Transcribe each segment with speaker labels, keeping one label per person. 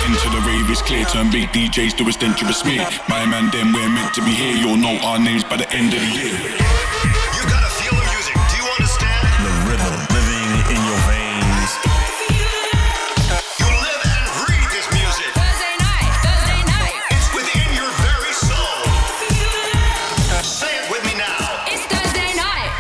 Speaker 1: enter the rave, it's clear. Turn big DJs to a stench of a smear. My man, then we're meant to be here. You'll know our names by the end of the year.
Speaker 2: You gotta feel the music. Do you understand?
Speaker 3: The rhythm living in your veins.
Speaker 2: You live and breathe this music.
Speaker 4: Thursday night.
Speaker 2: It's within your very soul. Say it with me now.
Speaker 4: It's Thursday night.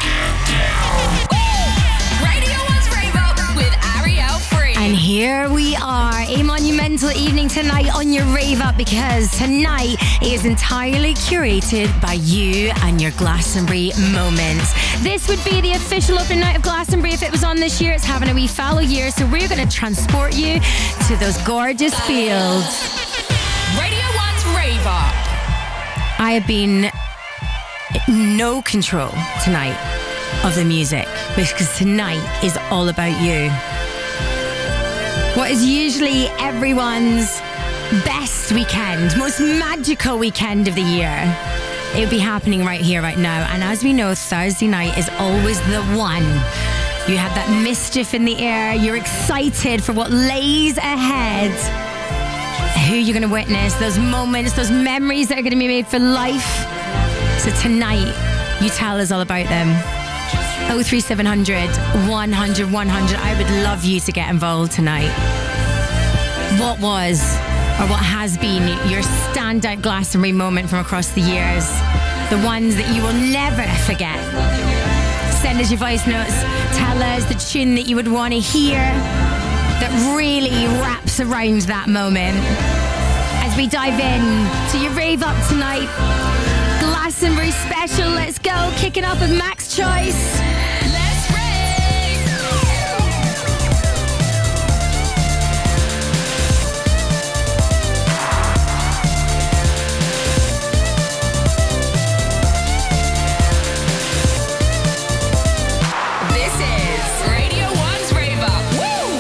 Speaker 4: Woo! Radio 1's Rave Up with Ariel Free.
Speaker 5: And here we are, a monumental evening tonight on your Rave Up, because tonight is entirely curated by you and your Glastonbury moments. This would be the official opening night of Glastonbury if it was on this year. It's having a wee fallow year, so we're going to transport you to those gorgeous fields.
Speaker 4: Radio 1's Rave Up.
Speaker 5: I have been no control tonight of the music, because tonight is all about you. What is usually everyone's best weekend, most magical weekend of the year, it would be happening right here, right now. And as we know, Thursday night is always the one. You have that mischief in the air. You're excited for what lays ahead. Who you're going to witness, those moments, those memories that are going to be made for life. So tonight, you tell us all about them. 03700 100 100. I would love you to get involved tonight. What was or what has been your standout Glastonbury moment from across the years? The ones that you will never forget. Send us your voice notes. Tell us the tune that you would want to hear that really wraps around that moment. As we dive in to your Rave Up tonight, Glastonbury special. Let's go. Kicking off with Max Choice.
Speaker 4: Let's rave. This is Radio 1's Rave Up. Woo!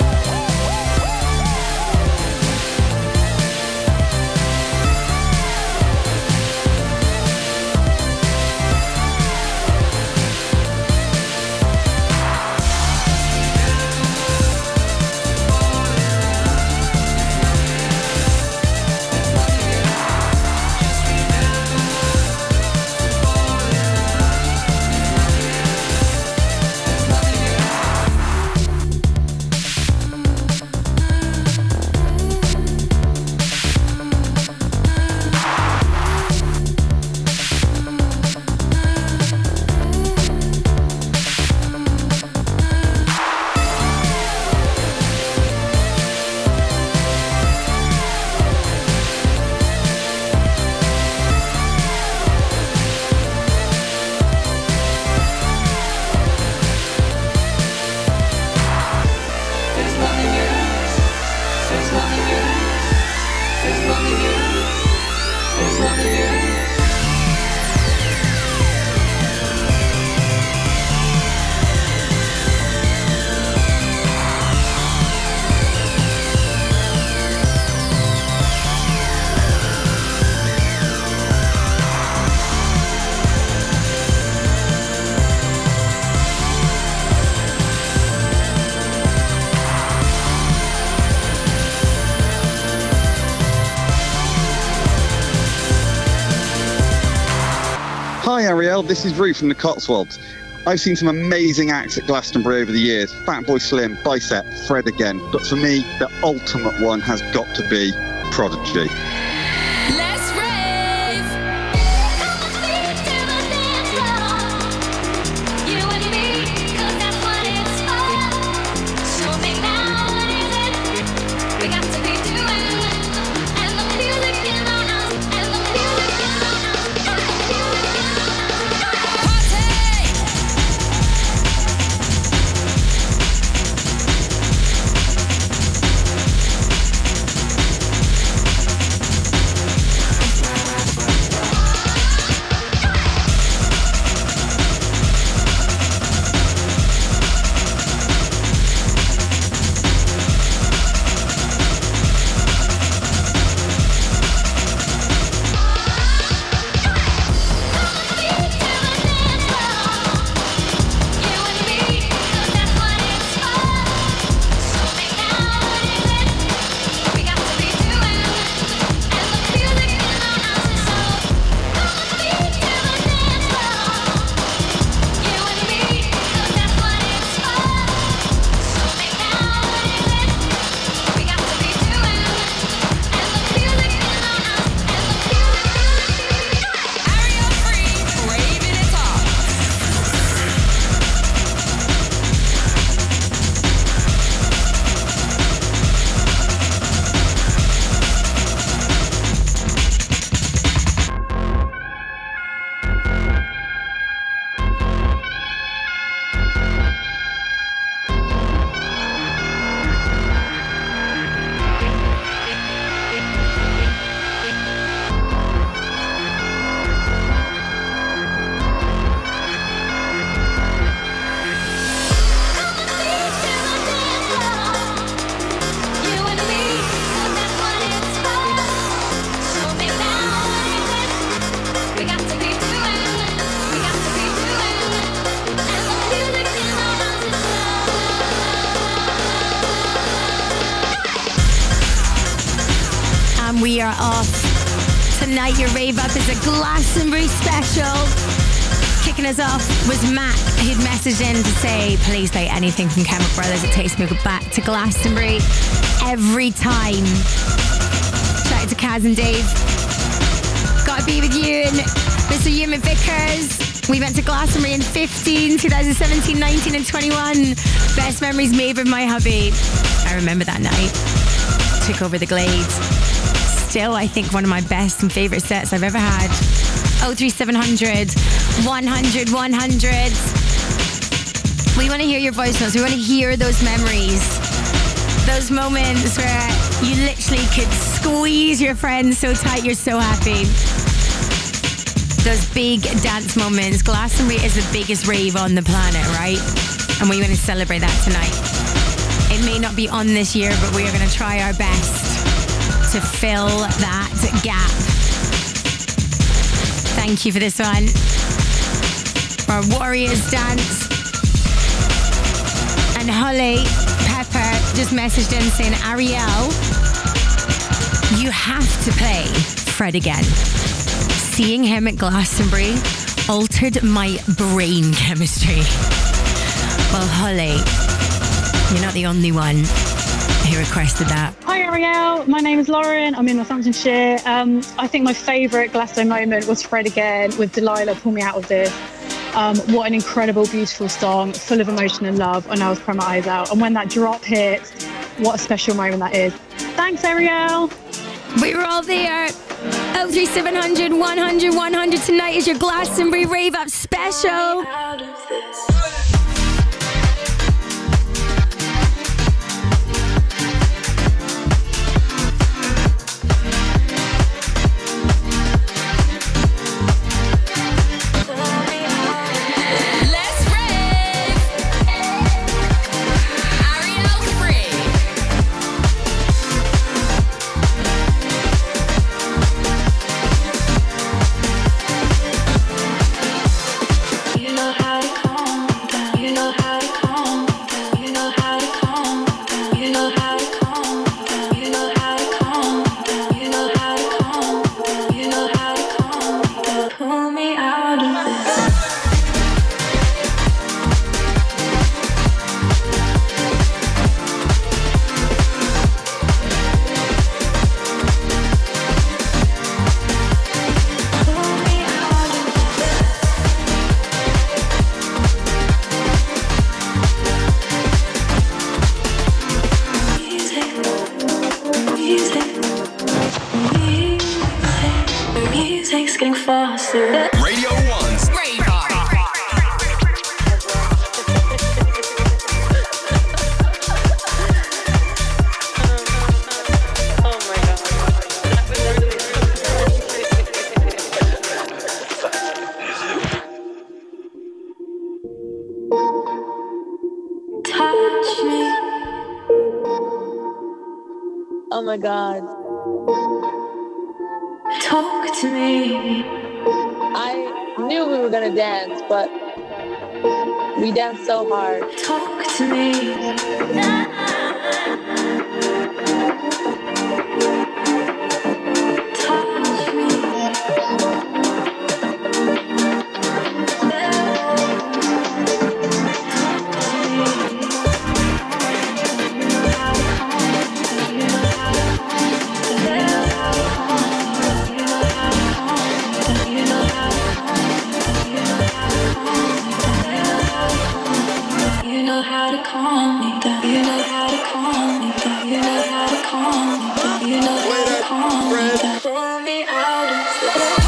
Speaker 6: Hi Ariel, this is Rue from the Cotswolds. I've seen some amazing acts at Glastonbury over the years. Fatboy Slim, Bicep, Fred again. But for me, the ultimate one has got to be Prodigy.
Speaker 4: Let's rave.
Speaker 5: and we are off. Tonight, your Rave Up is a Glastonbury special. Kicking us off was Mac, who'd messaged in to say, please play anything from Chemical Brothers. It takes me back to Glastonbury every time. Shout out to Kaz and Dave. Gotta be with you and Mr. Ewan Vickers. We went to Glastonbury in 2017, 19 and 21. Best memories made with my hubby. I remember that night. Took over the Glades. Still, I think one of my best and favourite sets I've ever had. 03700 100 100. We want to hear your voice notes. We want to hear those memories. Those moments where you literally could squeeze your friends so tight you're so happy. Those big dance moments. Glastonbury is the biggest rave on the planet, right? And we want to celebrate that tonight. It may not be on this year, but we are going to try our best to fill that gap. Thank you for this one. Our Warriors dance. And Holly Pepper just messaged in saying, Ariel, you have to play Fred again. Seeing him at Glastonbury altered my brain chemistry. Well, Holly, you're not the only one who requested that.
Speaker 7: Hi Ariel, my name is Lauren. I'm in Northamptonshire. I think my favourite Glasto moment was Fred again with Delilah, Pull Me Out of This. What an incredible, beautiful song, full of emotion and love, and I was crying my eyes out. And when that drop hits, what a special moment that is. Thanks, Ariel.
Speaker 5: We were all there. 03700 100 100. Tonight is your Glastonbury Rave Up special.
Speaker 2: Radio 1's
Speaker 4: Rave Up.
Speaker 8: Touch me. Oh my God. Talk to me. I knew we were gonna dance, but we danced so hard. Talk to me. Touch me. You know how to calm me down. You know how to calm me down. You know how to calm me down. You know how to calm me down. Pull me out of this.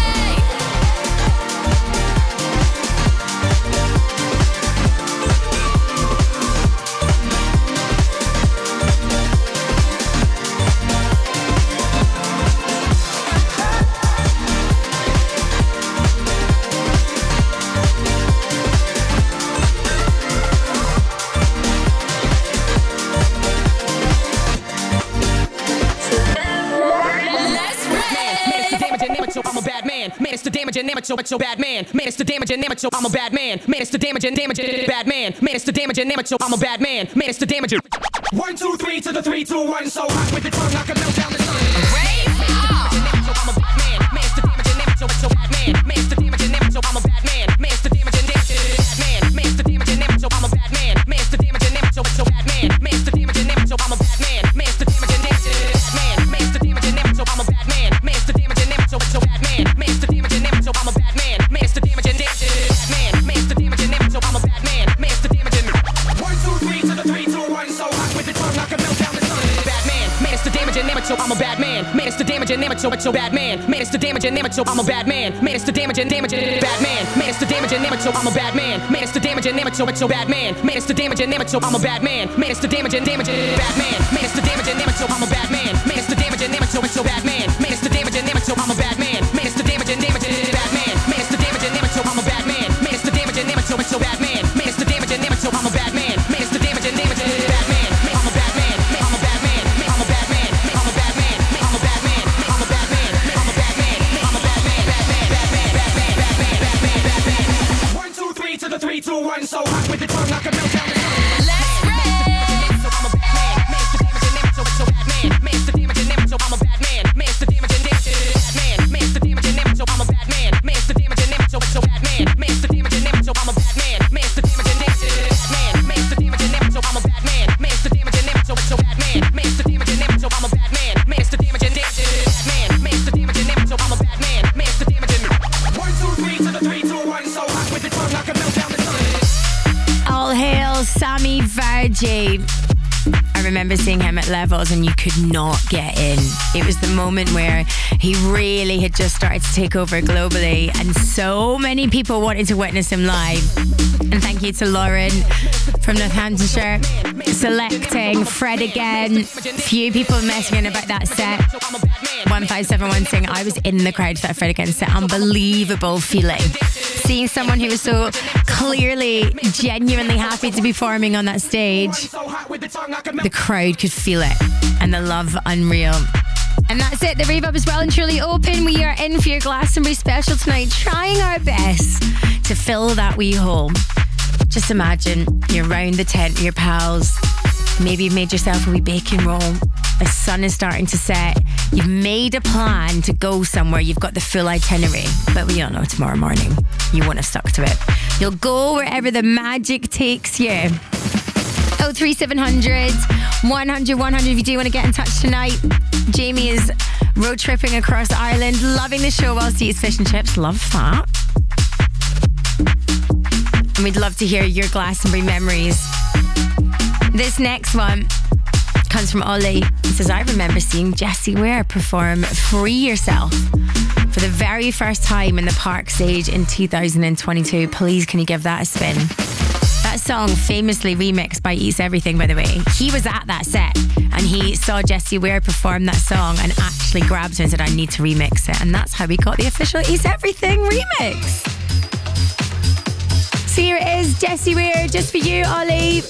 Speaker 9: I'm a bad man. Man, it's the damage and damage, so bad man. Man, it's the damage and damage, so I'm a bad man. Man, it's the damage and damage, bad man. Man, it's the damage and damage, so I'm a bad man. Man, it's the damage.
Speaker 10: 1, 2, 3 to the 3, 2, 1. So hot with the tongue, I can melt down the sun.
Speaker 4: Rave
Speaker 9: and amateur, I'm a bad man. Man, it's the damage and amateur, it's a bad man. Man, it's the damage and amateur, I'm a bad man. Man, it's the damage and bad man. Man, it's the damage and amateur, I'm a bad man. Man, it's the damage and amateur, it's a bad man. Man, it's the damage and amateur, I'm a bad man. Man, it's the damage and bad man. Man, it's the damage and amateur, I'm a bad man. Man, it's the damage and amateur, it's a bad man. Man, it's the damage and amateur, I'm a bad man. Man, it's the damage and bad man. Man, it's the damage and amateur, I'm a bad man. Man, it's the damage and amateur, it's a bad man. Man, it's the damage and amateur, I'm a bad man. Man, it's the damage and bad man. I'm a bad man. I'm a bad man. I'm a bad man. I'm a bad man. I'm a bad man. I'm a bad man. I'm a bad man. I'm a bad man. Bad man. 1, 2, 3 to the 3, 2, 1. So hot with the tongue, I can melt down the sun.
Speaker 4: Let's rip.
Speaker 9: I'm a bad man. Man, it's the damage and amateur, it's a bad man. Man, it's the damage and amateur, I'm a bad man. Man, it's the damage and bad man. Man, it's the damage and amateur, I'm a bad man. Man, it's the damage and amateur, it's a bad man. Man, it's the damage and amateur, I'm a bad man. Man, it's the damage and bad man. Man, it's the damage and amateur, I'm a bad man. Man, it's the damage and amateur, it's a bad man. Man, it's the damage and amateur, I'm a bad man. Man, it's the damage and bad man. Man, it's the damage and amateur, I'm a bad man. Man, it's the damage and 1, 2, 3 to the 3, 2, 1. So hot with the tongue, I can melt down the sun.
Speaker 5: All hail Sammy Varji. I remember seeing him at Levels and you could not get in. It was the moment where he really had just started to take over globally and so many people wanted to witness him live. And thank you to Lauren from Northamptonshire selecting Fred Again. Few people messing in about that set. 1571 saying I was in the crowd for that Fred Again set. Unbelievable feeling. Seeing someone who was so clearly, genuinely happy to be performing on that stage. The crowd could feel it and the love unreal. And that's it. The Rave Up is well and truly open. We are in for your Glastonbury special tonight, trying our best to fill that wee hole. Just imagine you're round the tent with your pals. Maybe you've made yourself a wee bacon roll. The sun is starting to set. You've made a plan to go somewhere. You've got the full itinerary. But we all know tomorrow morning you won't have stuck to it. You'll go wherever the magic takes you. 03700 100 100 if you do want to get in touch tonight. Jamie is road tripping across Ireland, loving the show whilst he eats fish and chips. Love that. And we'd love to hear your Glastonbury memories. This next one comes from Ollie. He says, I remember seeing Jessie Ware perform Free Yourself for the very first time in the Park stage in 2022. Please, can you give that a spin? That song famously remixed by Eats Everything, by the way. He was at that set and he saw Jessie Ware perform that song and actually grabbed her and said, I need to remix it. And that's how we got the official Eats Everything remix. So here it is, Jessie Ware, just for you, Ollie.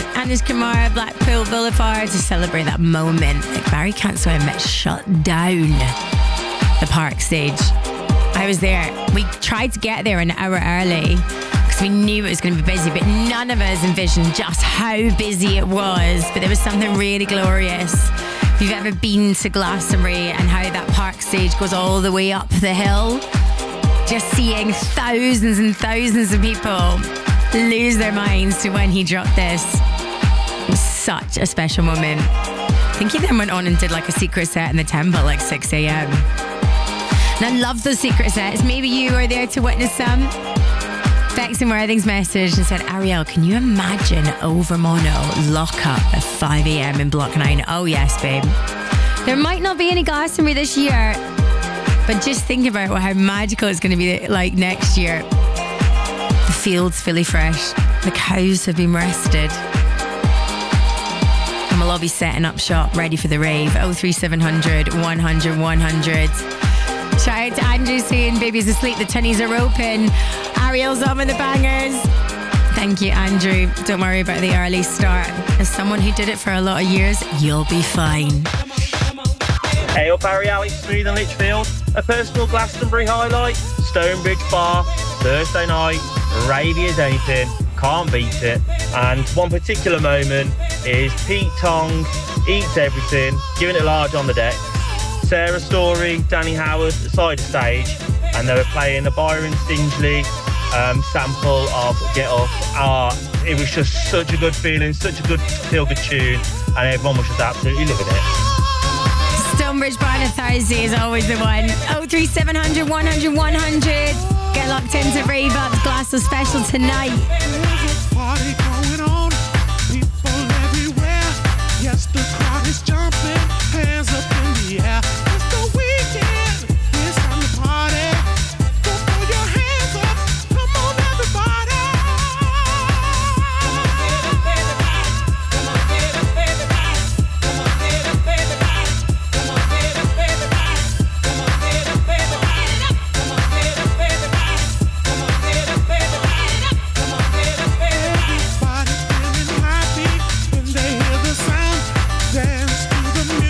Speaker 5: Anish Kumar, Blackpool Boulevard to celebrate that moment. Like Barry Can't Swim shut down the park stage. I was there. We tried to get there an hour early because we knew it was going to be busy, but none of us envisioned just how busy it was. But there was something really glorious. If you've ever been to Glastonbury and how that park stage goes all the way up the hill, just seeing thousands and thousands of people lose their minds to when he dropped this. It was such a special moment. I think he then went on and did like a secret set in the temple at like 6 a.m. And I love those secret sets. Maybe you were there to witness some. Bex and Worthing's message and said, Ariel, can you imagine Over Mono lock up at 5 a.m. in Block 9? Oh yes, babe. There might not be any Glastonbury this year, but just think about how magical it's going to be like next year. The field's fully fresh. The cows have been rested. And we'll all be setting up shop, ready for the rave. 03700 100 100. Shout out to Andrew saying, baby's asleep, the tunnies are open. Ariel's on with the bangers. Thank you, Andrew. Don't worry about the early start. As someone who did it for a lot of years, you'll be fine.
Speaker 10: Hey up, Ariel, it's Smooth and Litchfield. A personal Glastonbury highlight, Stonebridge Bar, Thursday night, ravey as anything, can't beat it. And one particular moment is Pete Tong eats everything, giving it large on the deck. Sarah Story, Danny Howard, side stage, and they were playing the Byron Stingley sample of Get Up. It was just such a good feeling, such a good feel-good tune, and everyone was just absolutely loving it.
Speaker 5: Stonebridge Bar on a Thursday is always the one. 03700 100 100. Get locked into Rave Up's Glasgow special tonight.
Speaker 11: There's a party going on, people everywhere. Yes, the crowd is jumping, hands up in the air. It's the weekend, it's time to party. So throw your hands up, come on everybody. Everybody's feeling happy when they hear the sound. Dance to the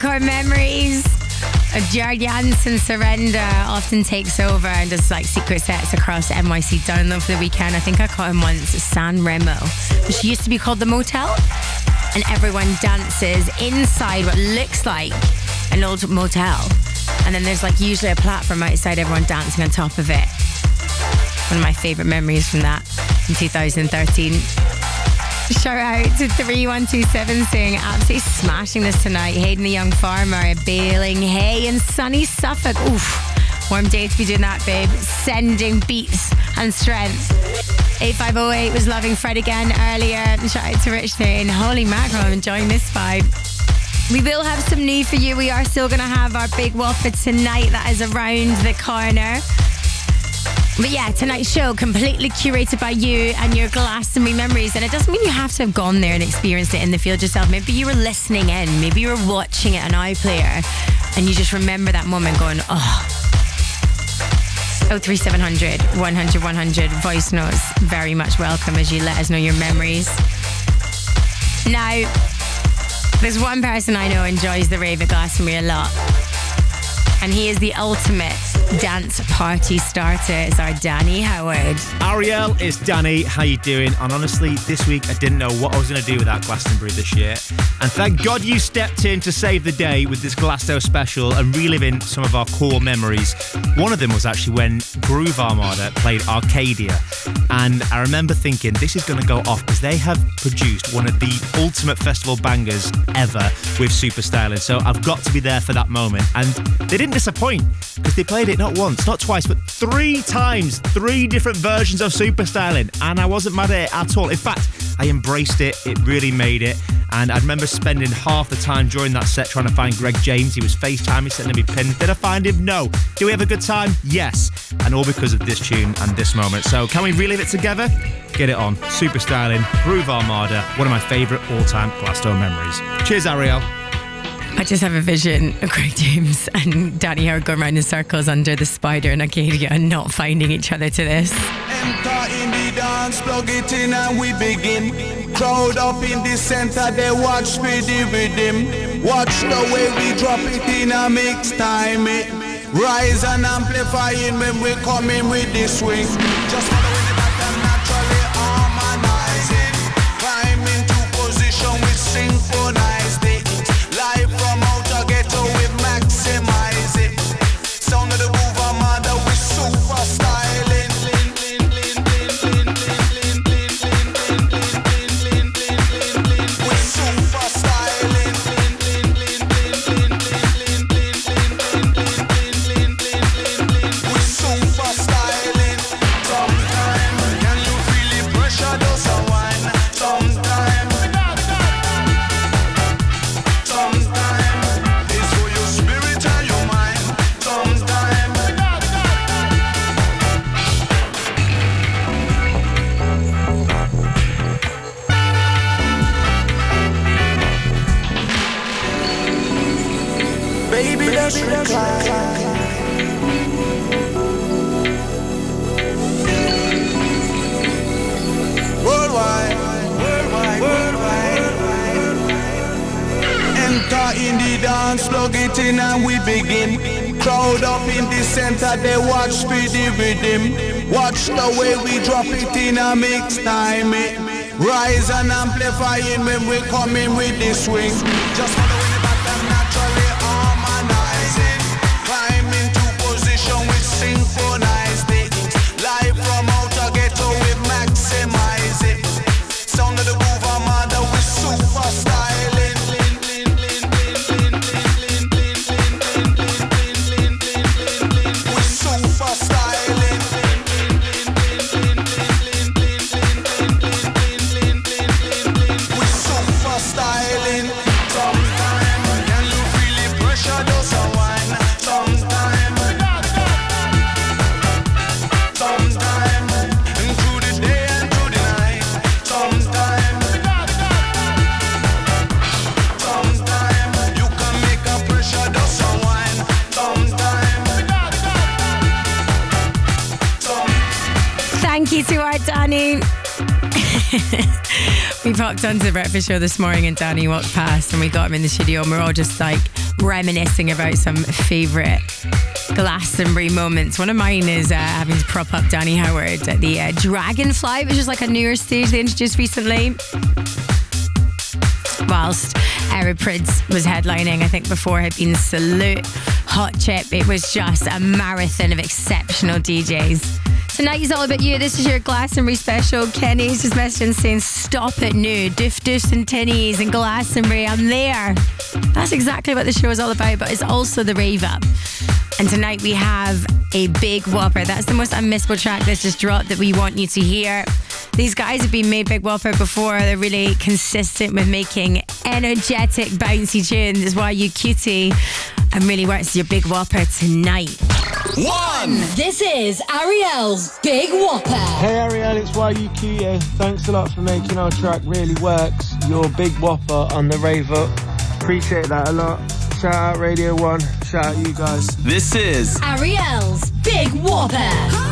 Speaker 5: hardcore memories. Jared Jansen Surrender often takes over and does like secret sets across NYC Download for the weekend. I think I caught him once at San Remo, which used to be called the Motel, and everyone dances inside what looks like an old motel, and then there's like usually a platform outside, everyone dancing on top of it. One of my favourite memories from that in 2013. Shout out to 3127 saying absolutely smashing this tonight. Hayden the Young Farmer, baling hay in sunny Suffolk. Oof, warm day to be doing that, babe. Sending beats and strength. 8508 was loving Fred again earlier. Shout out to Rich saying, holy mackerel, I'm enjoying this vibe. We will have some new for you. We are still going to have our big whopper tonight that is around the corner. But yeah, tonight's show completely curated by you and your Glastonbury memories. And it doesn't mean you have to have gone there and experienced it in the field yourself. Maybe you were listening in. Maybe you were watching it on iPlayer and you just remember that moment going, oh. 03700 100 100 voice notes. Very much welcome as you let us know your memories. Now, there's one person I know enjoys the rave at Glastonbury a lot. And he is the ultimate dance party starter. It's our Danny Howard.
Speaker 12: Ariel, it's Danny. How you doing? And honestly, this week I didn't know what I was going to do without Glastonbury this year. And thank God you stepped in to save the day with this Glasto special and reliving some of our core memories. One of them was actually when Groove Armada played Arcadia. And I remember thinking, this is going to go off because they have produced one of the ultimate festival bangers ever with Super Styling. So I've got to be there for that moment. And they didn't disappoint because they played it not once, not twice, but 3 times, 3 different versions of Super Styling, and I wasn't mad at it at all. In fact, I embraced it. It really made it. And I remember spending half the time during that set trying to find Greg James. He was FaceTiming, sending me pins. Did I find him? No. Did we have a good time? Yes. And all because of this tune and this moment. So can we relive it together? Get it on. Super Styling, Groove Armada, one of my favourite all-time Glasto memories. Cheers, Ariel.
Speaker 5: I just have a vision of Greg James and Danny Howard going around in circles under the spider in Arcadia and not finding each other to this.
Speaker 11: Enter in the dance, plug it in and we begin. Crowd up in the center, they watch for the rhythm. Watch the way we drop it in a mix time. Rise and amplifying when we come in with the swing. Just following the pattern, naturally harmonizing. Climb into position with synchronized it. Live from outer ghetto, we maximize it. Sound of the Groove Armada, we super styling. We super styling. We super styling. Sometime, can you feel the pressure does a wine? Sometime. Baby, let's recline. Worldwide, worldwide, worldwide. Enter in the dance, plug it in and we begin. Crowd up in the center, they watch for the rhythm. Watch the way we drop it in a mix time. Rise and amplifying when we come in with the swing. Just following the pattern, naturally harmonizing. Climb into position with synchronized it. Live from outer ghetto, we maximize it. Sound of the Groove Armada, we super styling. We super styling. We super styling. Sometime, can you feel the pressure does a wine? Sometime. Sometime, and through the day and through the night. Sometime. Sometime, you can make a pressure does a wine. Sometime.
Speaker 5: Thank you to our Danny. We popped onto the breakfast show this morning and Danny walked past and we got him in the studio and we're all just like reminiscing about some favourite Glastonbury moments. One of mine is having to prop up Danny Howard at the Dragonfly, which is like a newer stage they introduced recently. Whilst Eric Prydz was headlining, I think before had been Salute, Hot Chip. It was just a marathon of exceptional DJs. Tonight is all about you. This is your Glastonbury special. Kenny's just messaging saying, stop it now. Doof Doos and Tinnies and Glastonbury. I'm there. That's exactly what the show is all about, but it's also the rave up. And tonight we have a big whopper. That's the most unmissable track that's just dropped that we want you to hear. These guys have been made big whopper before. They're really consistent with making energetic, bouncy tunes. That's why you cutie and really works your big whopper tonight.
Speaker 4: 1. This is Ariel's Big Whopper.
Speaker 13: Hey Ariel, it's YUQ. Thanks a lot for making our track Really Works your Big Whopper on the Rave Up. Appreciate that a lot. Shout out Radio 1. Shout out you guys.
Speaker 3: This is
Speaker 4: Ariel's Big Whopper.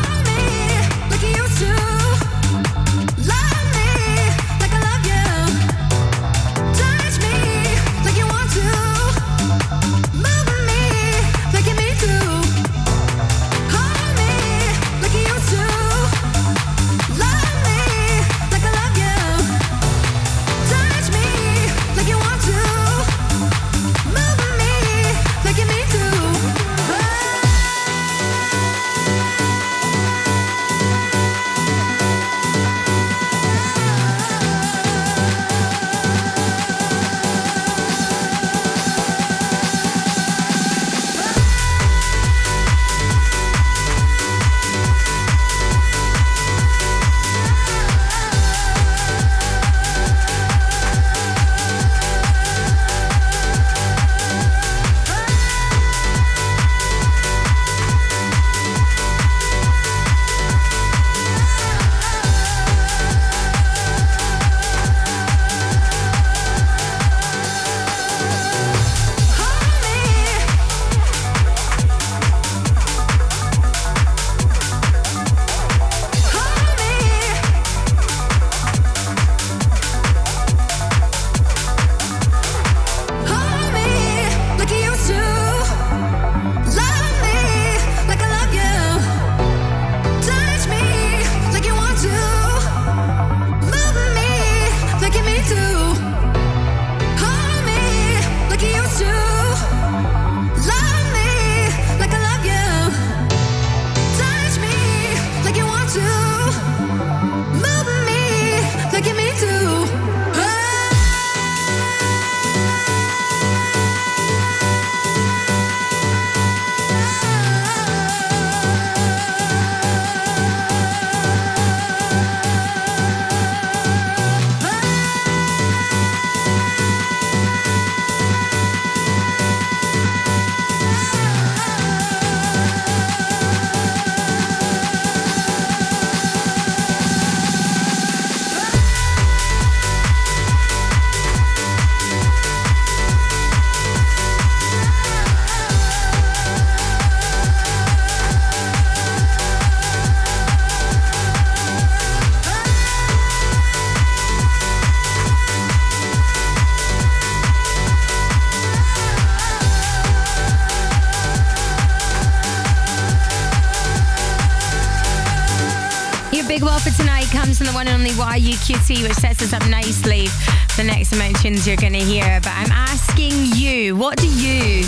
Speaker 5: Big Whopper tonight comes from the one and only YUQT, which sets us up nicely for the next amount of tunes you're going to hear. But I'm asking you, what do you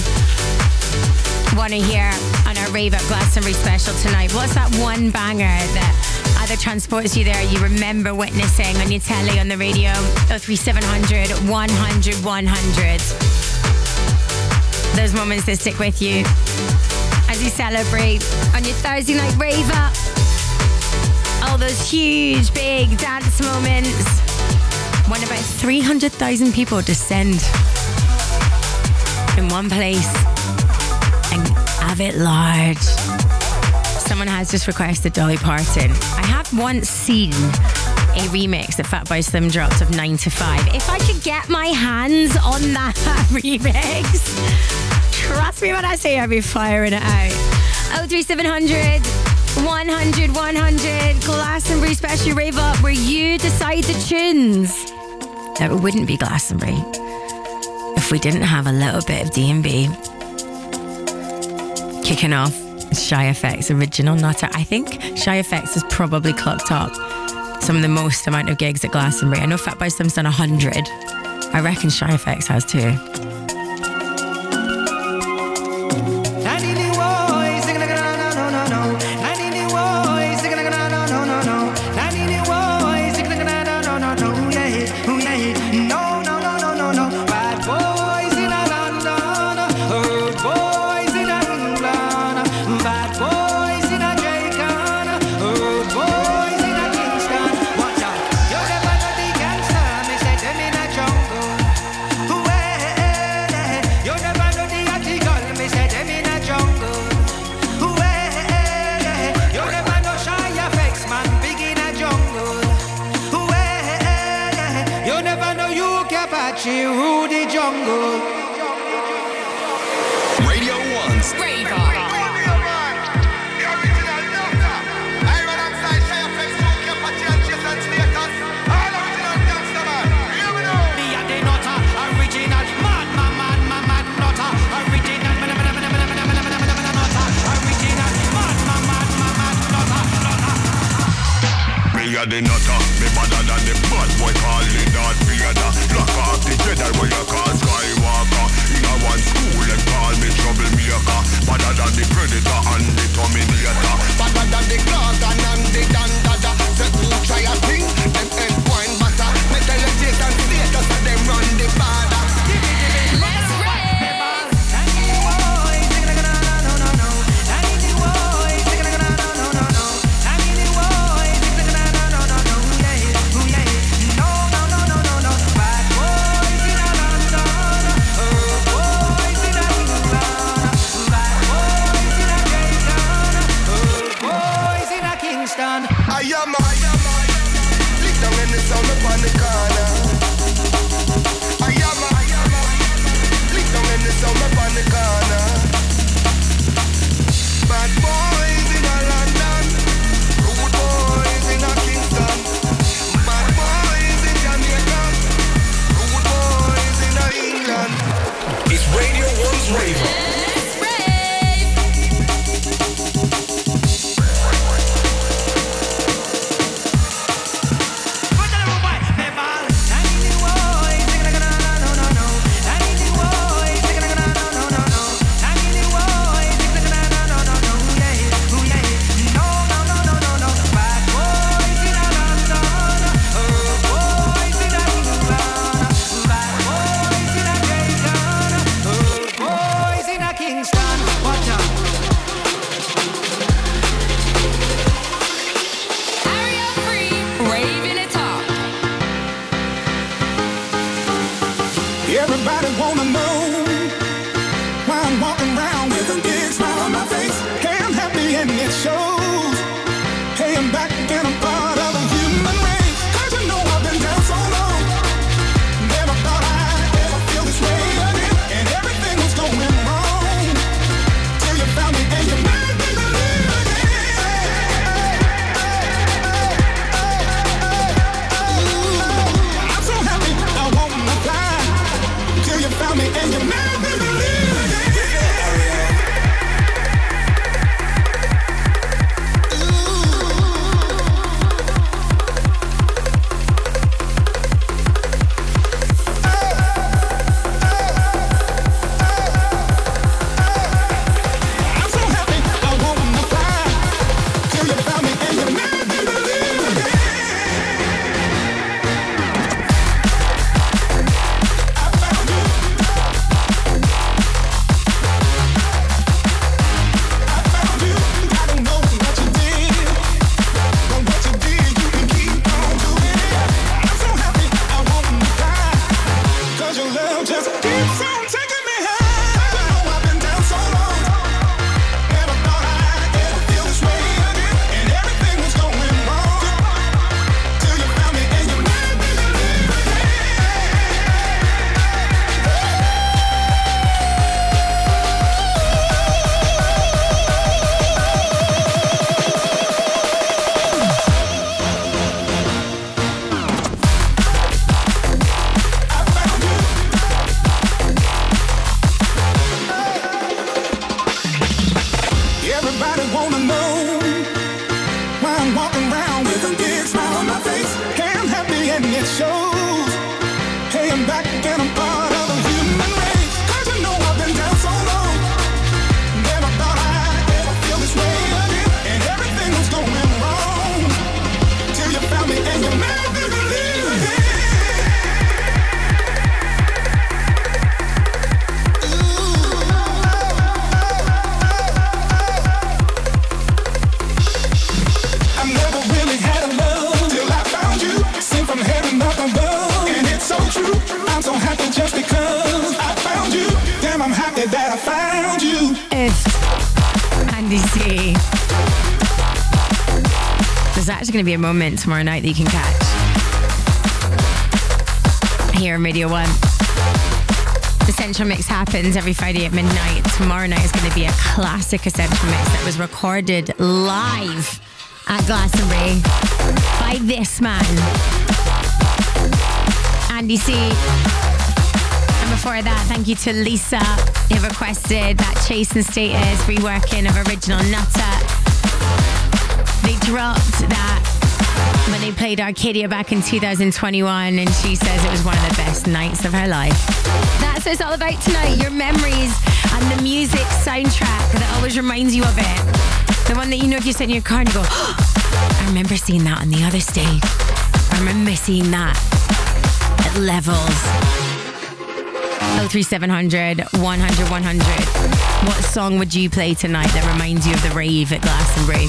Speaker 5: want to hear on our Rave Up Glastonbury special tonight? What's that one banger that either transports you there, you remember witnessing on your telly, on the radio? 03700 100 100. Those moments that stick with you as you celebrate on your Thursday night Rave Up. All those huge, big dance moments when about 300,000 people descend in one place and have it large. Someone has just requested Dolly Parton. I have once seen a remix that Fatboy Slim dropped of 9 to 5. If I could get my hands on that remix, trust me when I say I'd be firing it out. 03700 100 100 Glastonbury special Rave Up, where you decide the tunes that wouldn't be Glastonbury. if we didn't have a little bit of D&B kicking off Shy FX original Nutter. I think Shy FX has probably clocked up some of the most amount of gigs at Glastonbury. I know Fatboy Slim's done 100. I reckon Shy FX has too.
Speaker 11: Rudy Jungle.
Speaker 2: Radio 1's
Speaker 4: Raver.
Speaker 2: The nutter, me better than the bad boy calling that Vader. Lock off the Jedi where you call Skywalker. In a one school and call me troublemaker. Better than the Predator and the Terminator. Better than the Gorgon and the Dandada. Say who try a thing, them end wine butter. Metal legit and status and them run the border.
Speaker 4: Let's rave.
Speaker 2: I am lick down in the sound upon the corner. I am lick down in the sound upon the corner. Bad boys in a London, rude boys in a Kingston. Bad boys in Jamaica, rude boys in a England. It's Radio 1's Raver.
Speaker 11: Everybody wanna know why I'm walking around with a big smile on my face. Hey, I'm happy and it shows. Hey, I'm back and I'm part of the human race. 'Cause you know I've been down so long. Never thought I'd ever feel this way again. And everything was going wrong till you found me and you made me believe again. I'm so happy I wanna fly till you found me and you made me believe again. I'm so happy I wanna fly till you found me and you made me believe again. I found you. I found you. I don't know what you did, but what you did, you can keep on doing it. I'm so happy I wanna fly, 'cause your love just keeps on taking me high. You know I've been down so long. Never thought I'd ever feel this way again. And everything was going wrong till you found me and you made me believe again. I found you.
Speaker 5: Andy C. There's actually going to be a moment tomorrow night that you can catch here on Radio 1. Essential Mix happens every Friday at midnight. Tomorrow night is going to be a classic Essential Mix that was recorded live at Glastonbury by this man, Andy C. And before that, thank you to Lisa, who requested that Chase and Status reworking of Original Nutter. They dropped that when they played Arcadia back in 2021, and she says it was one of the best nights of her life. That's what it's all about tonight, your memories and the music soundtrack that always reminds you of it. The one that, you know, if you sit in your car and you go, oh, I remember seeing that on the other stage. I remember seeing that at Levels. 03700 100 100. What song would you play tonight that reminds you of the rave at Glastonbury?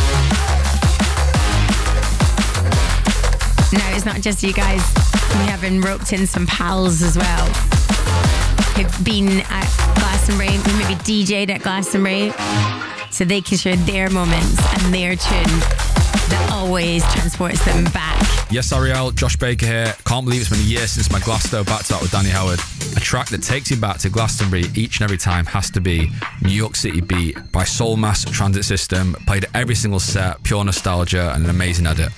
Speaker 5: No, it's not just you guys. We haven't roped in some pals as well who've been at Glastonbury, who maybe DJ'd at Glastonbury, so they can share their moments and their tune that always transports them back.
Speaker 14: Yes, Ariel, Josh Baker here. Can't believe it's been a year since my Glasto back to that with Danny Howard. A track that takes you back to Glastonbury each and every time has to be New York City Beat by Soul Mass Transit System. Played at every single set, pure nostalgia and an amazing edit.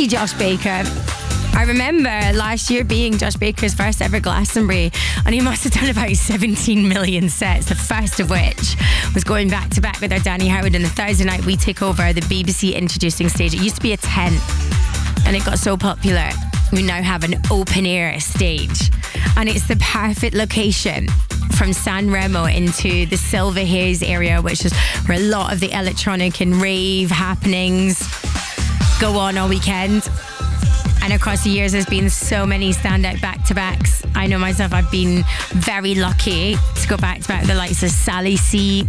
Speaker 5: crazy, Josh Baker. I remember last year being Josh Baker's first ever Glastonbury, and he must have done about 17 million sets, the first of which was going back to back with our Danny Howard on the Thursday night we take over the BBC introducing stage. It used to be a tent, and it got so popular we now have an open air stage, and it's the perfect location from San Remo into the Silver Haze area, which is where a lot of the electronic and rave happenings go on all weekend. And across the years, there's been so many standout back-to-backs. I know myself, I've been very lucky to go back-to-back with the likes of Sally C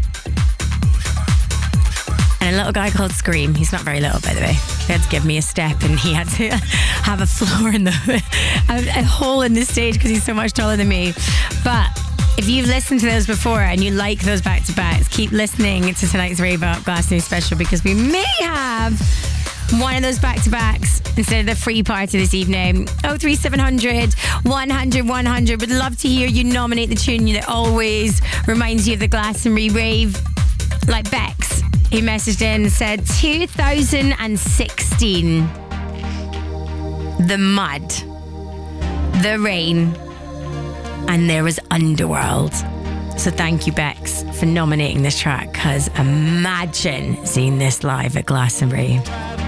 Speaker 5: and a little guy called Scream. He's not very little, by the way. He had to give me a step, and he had to have a floor in the a hole in the stage because he's so much taller than me. But if you've listened to those before and you like those back-to-backs, keep listening to tonight's Rave Up Glastonbury special, because we may have one of those back-to-backs instead of the free party this evening. 03700 100 100. Would love to hear you nominate the tune that always reminds you of the Glastonbury rave. Like Bex, who messaged in and said 2016. The mud, the rain, and there was Underworld. So thank you, Bex, for nominating this track, because imagine seeing this live at Glastonbury.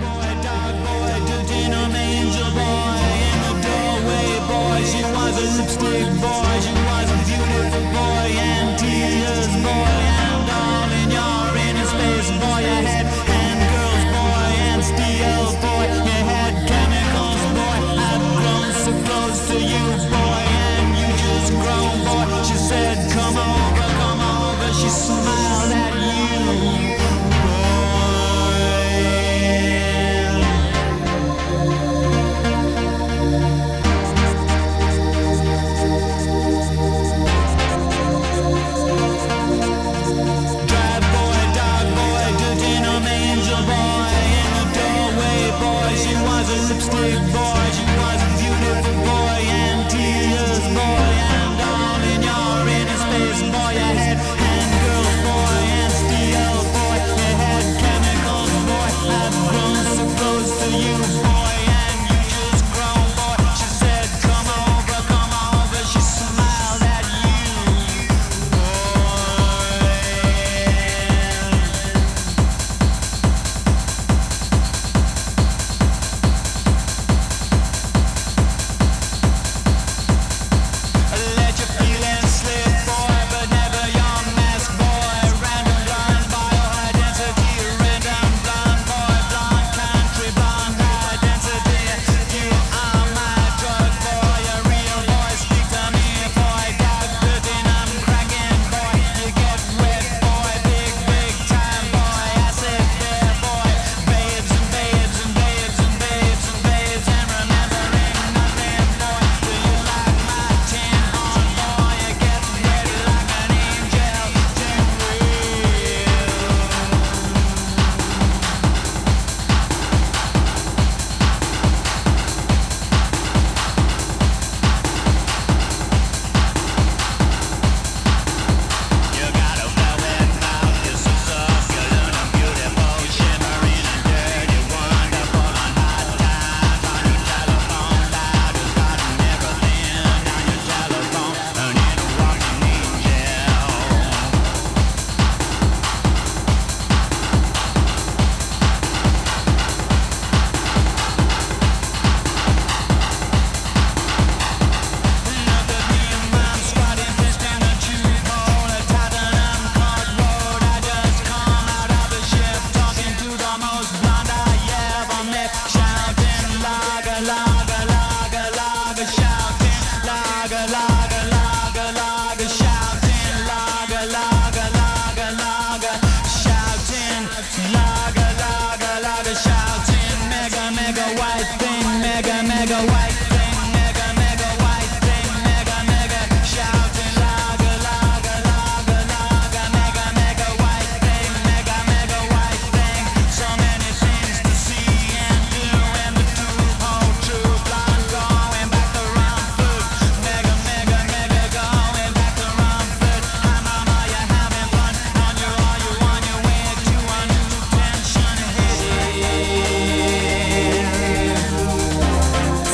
Speaker 11: She was a lipstick boy, she was a beautiful boy, and tears boy, and darling, you're in a space boy. You had handgirls boy, and steel boy, you had chemicals boy. I've grown so close to you boy, and you just grown boy. She said come over, she smiled at you.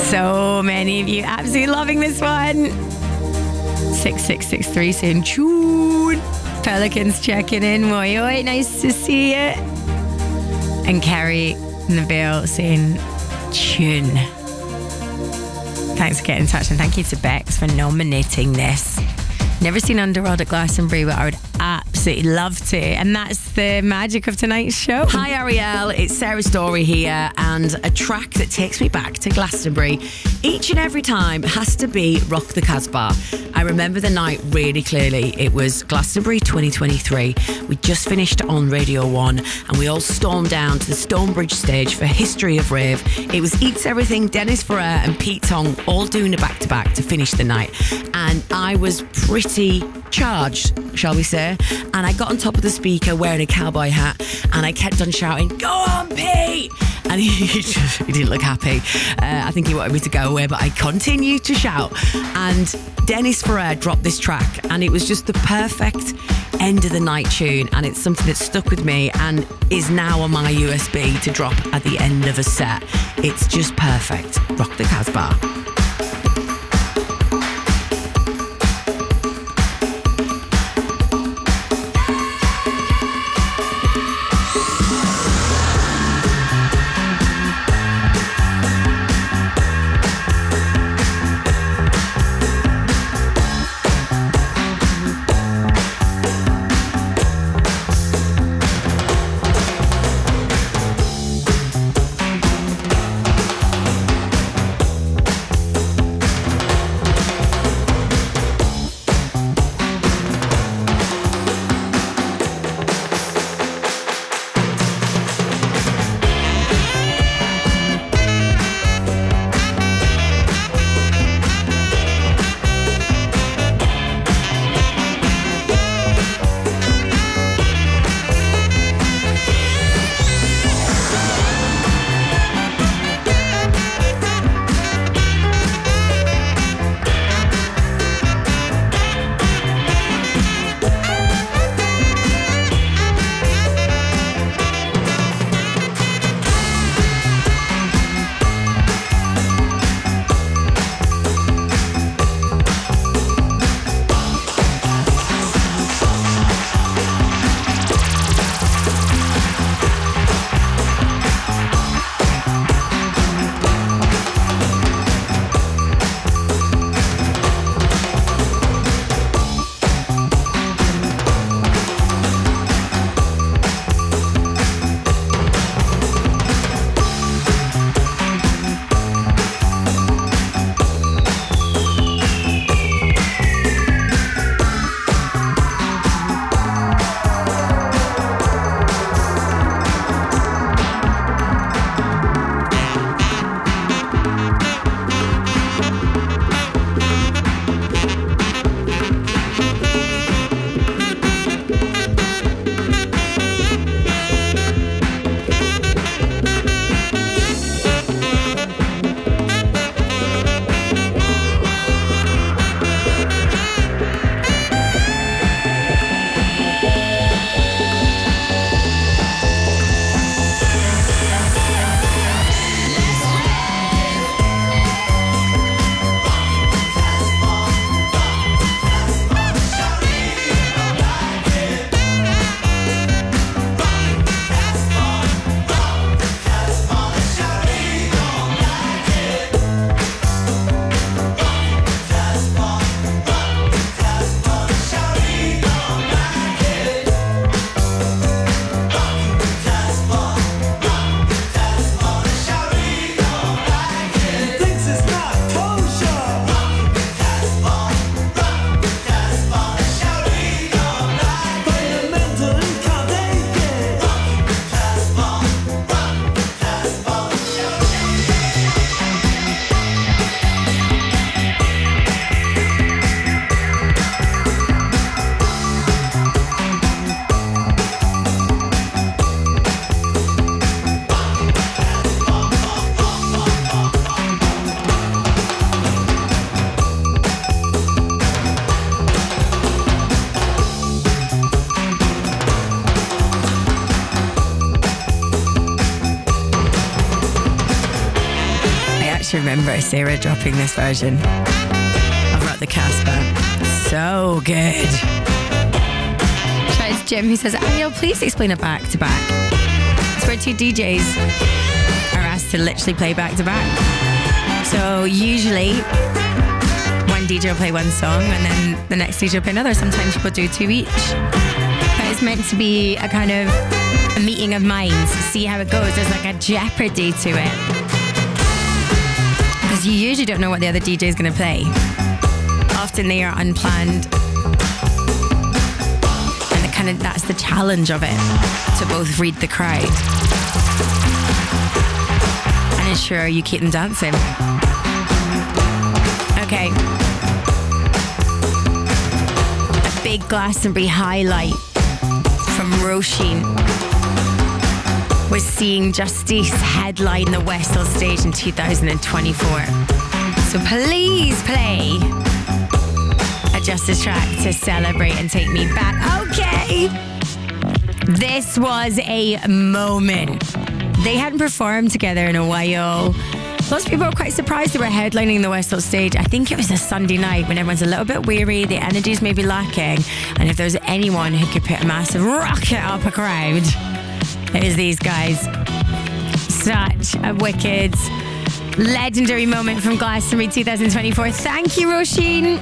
Speaker 5: So many of you absolutely loving this one. 6663 saying tune. Pelicans checking in. Oi, oi, nice to see you. And Kerry Neville saying tune. Thanks for getting in touch, and thank you to Bex for nominating this. Never seen Underworld at Glastonbury, but I would absolutely love to. And that's the magic of tonight's show.
Speaker 15: Hi Ariel, it's Sarah Story here, and a track that takes me back to Glastonbury each and every time has to be Rock the Casbah. I remember the night really clearly. It was Glastonbury 2023. We just finished on Radio 1 and we all stormed down to the Stonebridge stage for History of Rave. It was Eats Everything, Dennis Ferrer and Pete Tong all doing a back-to-back to finish the night. And I was pretty charged, shall we say, and I got on top of the speaker wearing a cowboy hat and I kept on shouting, "Go on, Pete!" And he didn't look happy. I think he wanted me to go away, but I continued to shout. And Dennis Ferrer dropped this track, and it was just the perfect end of the night tune, and it's something that stuck with me and is now on my USB to drop at the end of a set. It's just perfect. Rock the Casbah.
Speaker 5: remember Sarah dropping this version of Rock the Casbah. So good. It's Jim who says, Ariel, please explain a back-to-back. It's where two DJs are asked to literally play back-to-back. So usually one DJ will play one song and then the next DJ will play another. Sometimes people do two each. But it's meant to be a kind of a meeting of minds, see how it goes. There's like a jeopardy to it. Because you usually don't know what the other DJ is going to play. Often they are unplanned. And that's the challenge of it, to both read the crowd and ensure you keep them dancing. Okay. A big Glastonbury highlight from Roisin was seeing Justice headline the Westhill stage in 2024. So please play a Justice track to celebrate and take me back. Okay. This was a moment. They hadn't performed together in a while. Lots of people were quite surprised they were headlining the Westhill stage. I think it was a Sunday night when everyone's a little bit weary, the energy's maybe lacking, and if there's anyone who could put a massive rocket up a crowd, it is these guys. Such a wicked, legendary moment from Glastonbury 2024. Thank you, Roisin.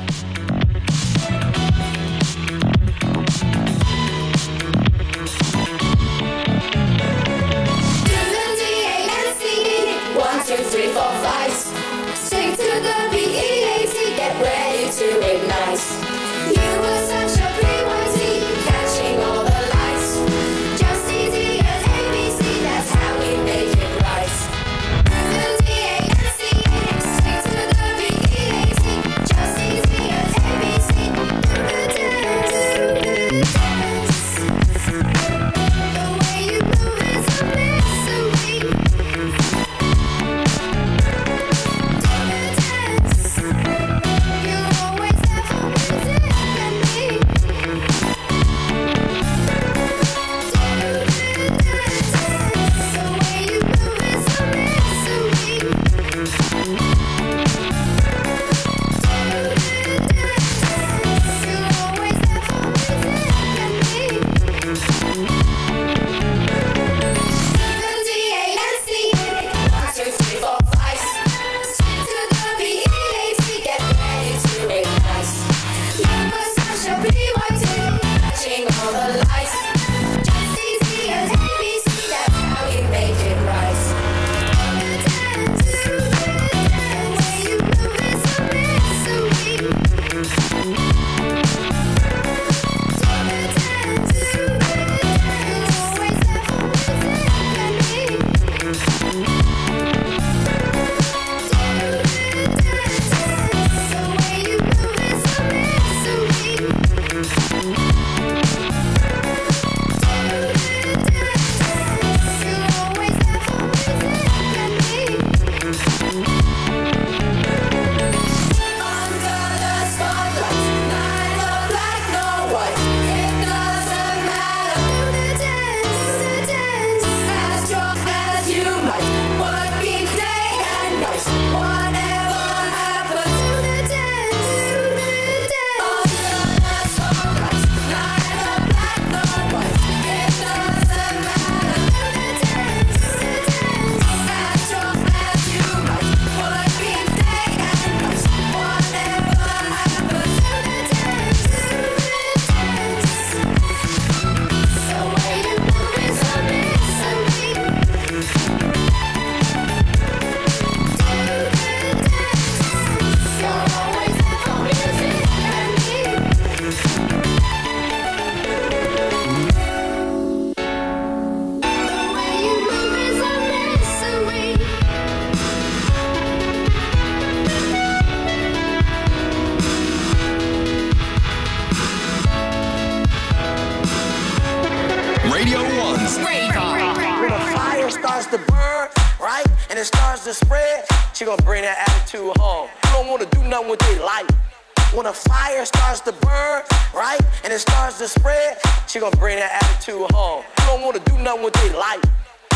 Speaker 16: Radio 1's Raver. When a fire starts to burn, right, and it starts to spread, she gonna bring that attitude home. You don't wanna do nothing with their life. When a fire starts to burn, right, and it starts to spread, she gonna bring that attitude home. You don't wanna do nothing with their life.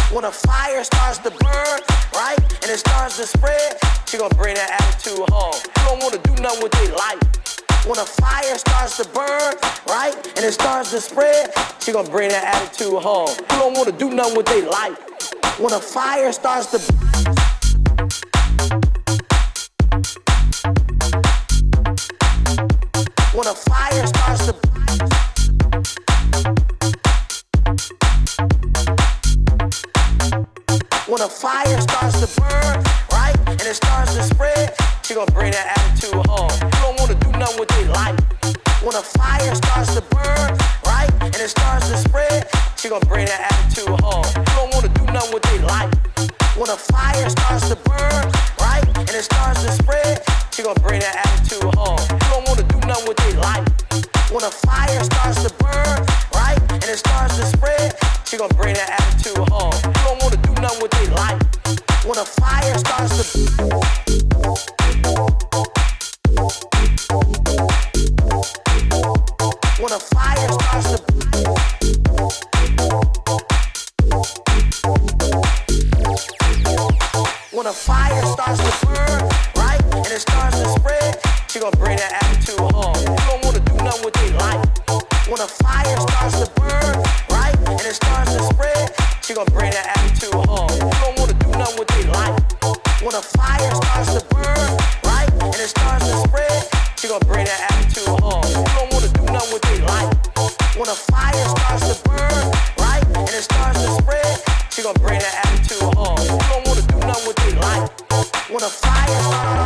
Speaker 16: When a fire starts to burn, right, and it starts to spread, she gon' bring that attitude home. You don't wanna do nothing with their life. When a fire starts to burn, right, and it starts to spread, she gon' bring that attitude home. You don't wanna do nothing with their life. When a fire starts to When a fire starts to When a fire starts to burn, right, and it starts to spread, she gon' bring that attitude home. You don't wanna do nothing with their life. When a fire starts to burn, right, and it starts to spread, she gon' bring that attitude home. You don't wanna do nothing with their life. When a fire starts to burn, right, and it starts to spread, she gon' bring that attitude home. You don't wanna do nothing with their life. When a fire starts to burn, right, and it starts to spread, she gon' bring that attitude home. You don't wanna do nothing with their life. When a fire starts to When a fire starts to When a fire starts to burn, right, and it starts to spread, she gon' bring that attitude home. You don't wanna do nothing with their life. When a fire starts to burn, right, and it starts to spread, she gon' bring that attitude home. You don't wanna do nothing with their life. When a fire starts to burn, right, and it starts to spread, she gon' bring that attitude home. You don't wanna do nothing with their life. When a fire starts to burn, right, and it starts to spread, she gon' bring that attitude home. You don't wanna do nothing with their life. When a fire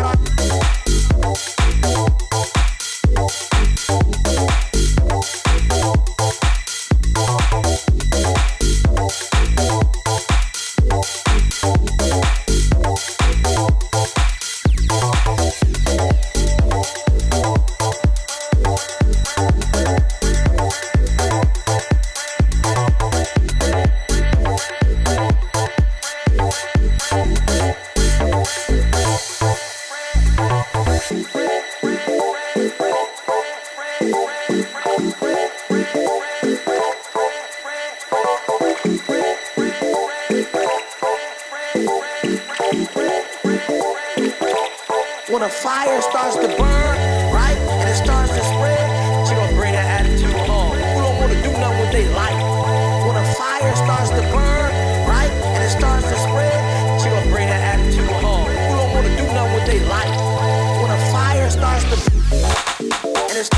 Speaker 16: When a fire starts to burn, right, and it starts to spread, she gon' bring that attitude home. Who don't wanna do nothing with their life? When a fire starts to burn, right, and it starts to spread, she gon' bring that attitude home. Who don't wanna do nothing with their life? When a fire starts to and it's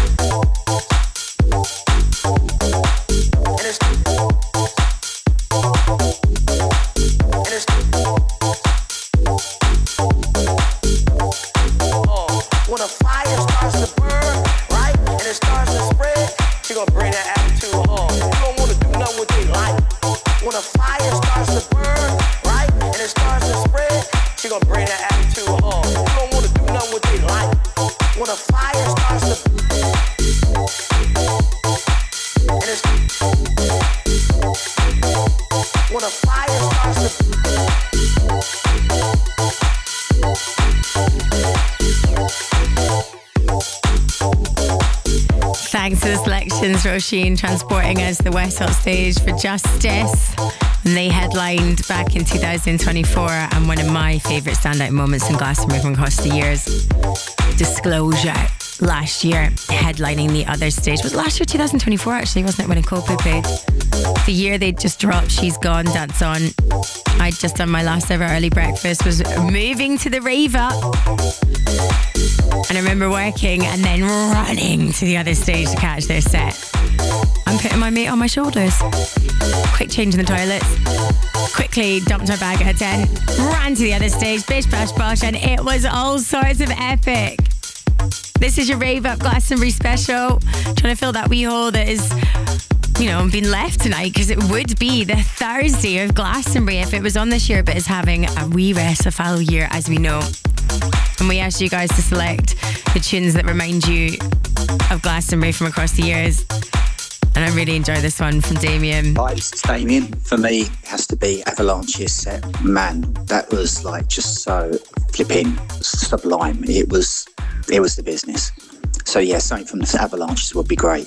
Speaker 16: When a fire starts to burn, right, and it starts to spread, she gon' bring that attitude home. You don't wanna do nothing with their life. When a fire starts to burn, right, and it starts to spread, she gon' bring that attitude home. You don't wanna do nothing with their life. When a fire starts to and it's when a fire starts to
Speaker 5: Thanks to the selections, Roisin, transporting us to the West Hot stage for Justice. And they headlined back in 2024, and one of my favourite standout moments in Glastonbury from across the years. Disclosure last year, headlining the other stage. Was last year 2024 actually, wasn't it, when Coldplay played? The year they just dropped She's Gone, Dance On. I'd just done my last ever early breakfast, was moving to the Rave Up. And I remember working and then running to the other stage to catch their set. I'm putting my mate on my shoulders. Quick change in the toilets. Quickly dumped my bag at a tent. Ran to the other stage. Bish, bash, bosh. And it was all sorts of epic. This is your Rave Up Glastonbury special. Trying to fill that wee hole that is, you know, been left tonight, because it would be the Thursday of Glastonbury if it was on this year, but is having a wee rest, a foul year, as we know. And we asked you guys to select the tunes that remind you of Glastonbury from across the years. And I really enjoy this one from Damien.
Speaker 17: Hi, this is Damien. For me, it has to be Avalanche's set. Man, that was like just so flipping sublime. It was the business. So yeah, something from the Avalanches would be great.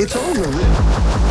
Speaker 18: at all, really.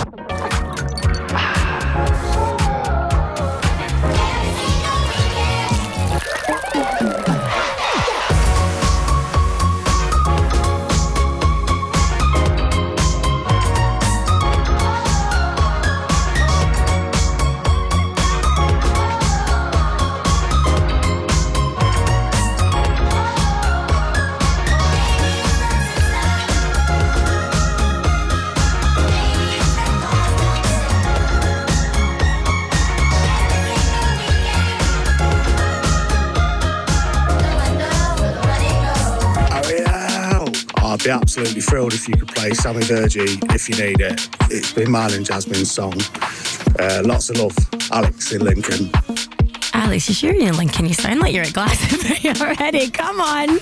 Speaker 19: I'd be absolutely thrilled if you could play Sammy Virgie if you need it. It's been mine and Jasmine's song. Lots of love. Alex in Lincoln.
Speaker 5: Alex, you sure you're in Lincoln? You sound like you're at Glastonbury already. Come on.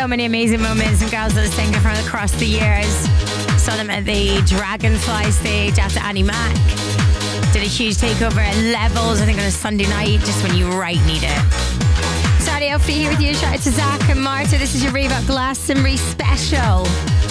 Speaker 5: many amazing moments and girls that are singing from across the years. Saw them at the Dragonfly stage after Annie Mac. Did a huge takeover at Levels, I think on a Sunday night, just when you right need it. Saturday Alfie here with you. Shout out to Zach and Marta. This is your Rave Up Glastonbury special.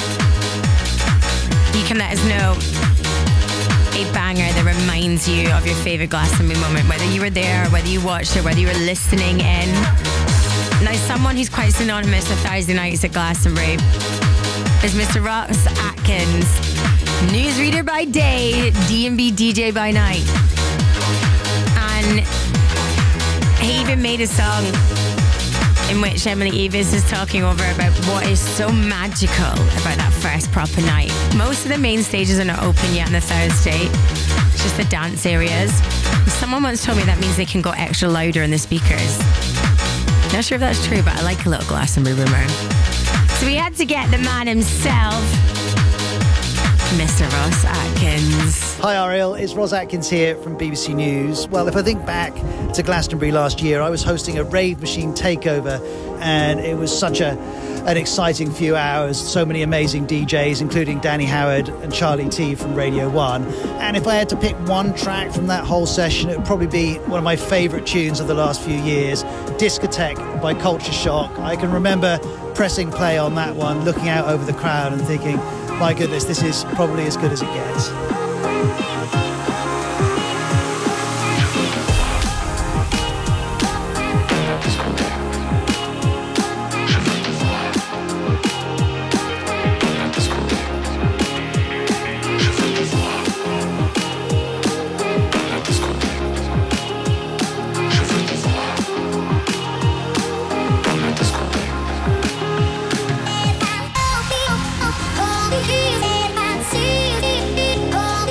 Speaker 5: You can let us know a banger that reminds you of your favourite Glastonbury moment, whether you were there, whether you watched it, whether you were listening in. Now, someone who's quite synonymous with Thursday nights at Glastonbury is Mr. Ross Atkins, newsreader by day, D&B DJ by night. And he even made a song in which Emily Evis is talking over about what is so magical about that first proper night. Most of the main stages are not open yet on the Thursday. It's just the dance areas. Someone once told me that means they can go extra louder in the speakers. Not sure if that's true, but I like a little Glastonbury rumour. So we had to get the man himself, Mr. Ross Atkins.
Speaker 18: Hi Ariel, it's Ross Atkins here from BBC News. Well, if I think back to Glastonbury last year, I was hosting a Rave Machine takeover and it was such an exciting few hours. So many amazing DJs, including Danny Howard and Charlie T from Radio 1. And if I had to pick one track from that whole session, it would probably be one of my favourite tunes of the last few years, Discotheque by Culture Shock. I can remember pressing play on that one, looking out over the crowd and thinking, my goodness, this is probably as good as it gets.
Speaker 8: Oh,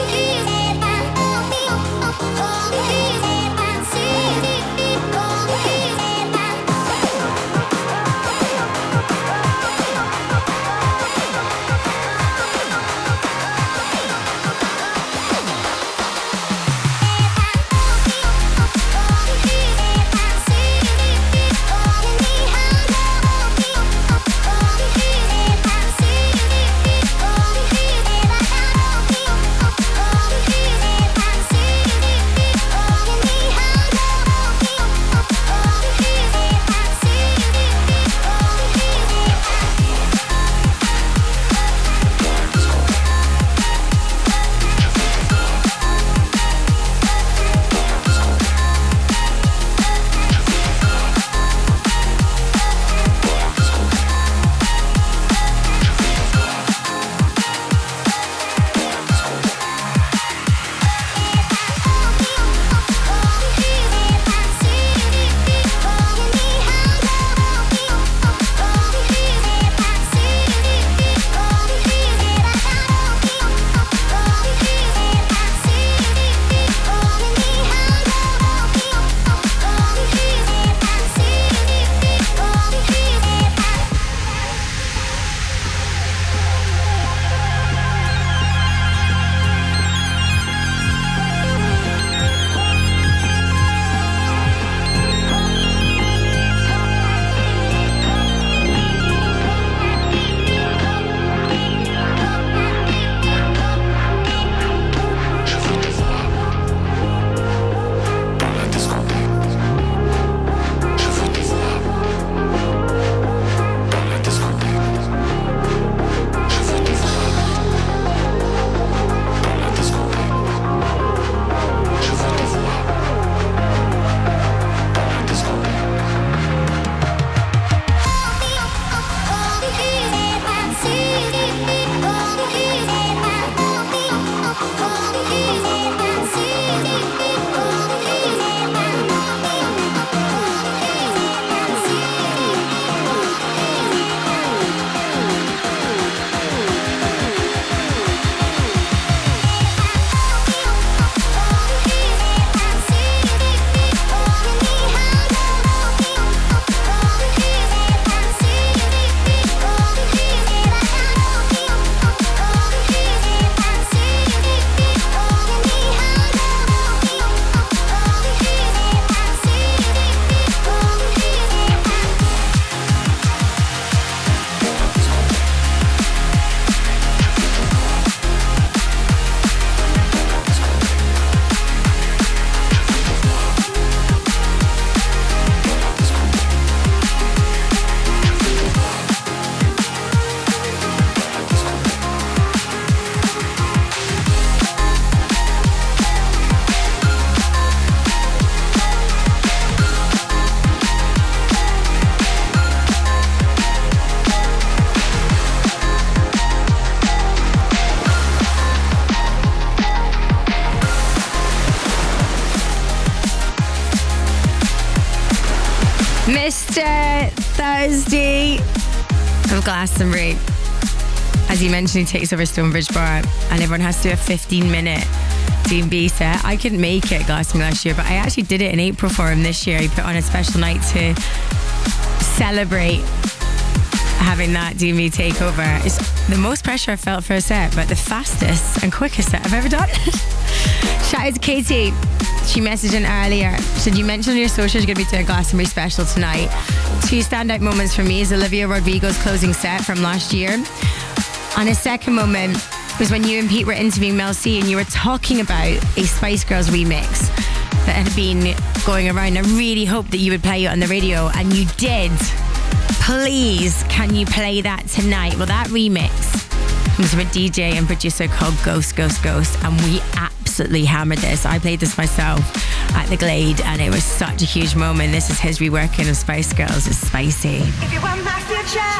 Speaker 5: Mr. Thursday of Glastonbury. As you mentioned, he takes over Stonebridge Bar and everyone has to do a 15-minute D&B set. I couldn't make it Glastonbury last year, but I actually did it in April for him this year. He put on a special night to celebrate having that D&B takeover. It's the most pressure I've felt for a set, but the fastest and quickest set I've ever done. Shout out to Katie. She messaged in earlier. She said, you mentioned on your socials you're going to be doing a Glastonbury special tonight. Two standout moments for me is Olivia Rodrigo's closing set from last year. And a second moment was when you and Pete were interviewing Mel C and you were talking about a Spice Girls remix that had been going around. I really hoped that you would play it on the radio, and you did. Please, can you play that tonight? Well, that remix comes from a DJ and producer called Ghost, and we absolutely hammered this. I played this myself at the Glade, and it was such a huge moment. This is his reworking of Spice Girls. It's spicy.
Speaker 8: If you want my future,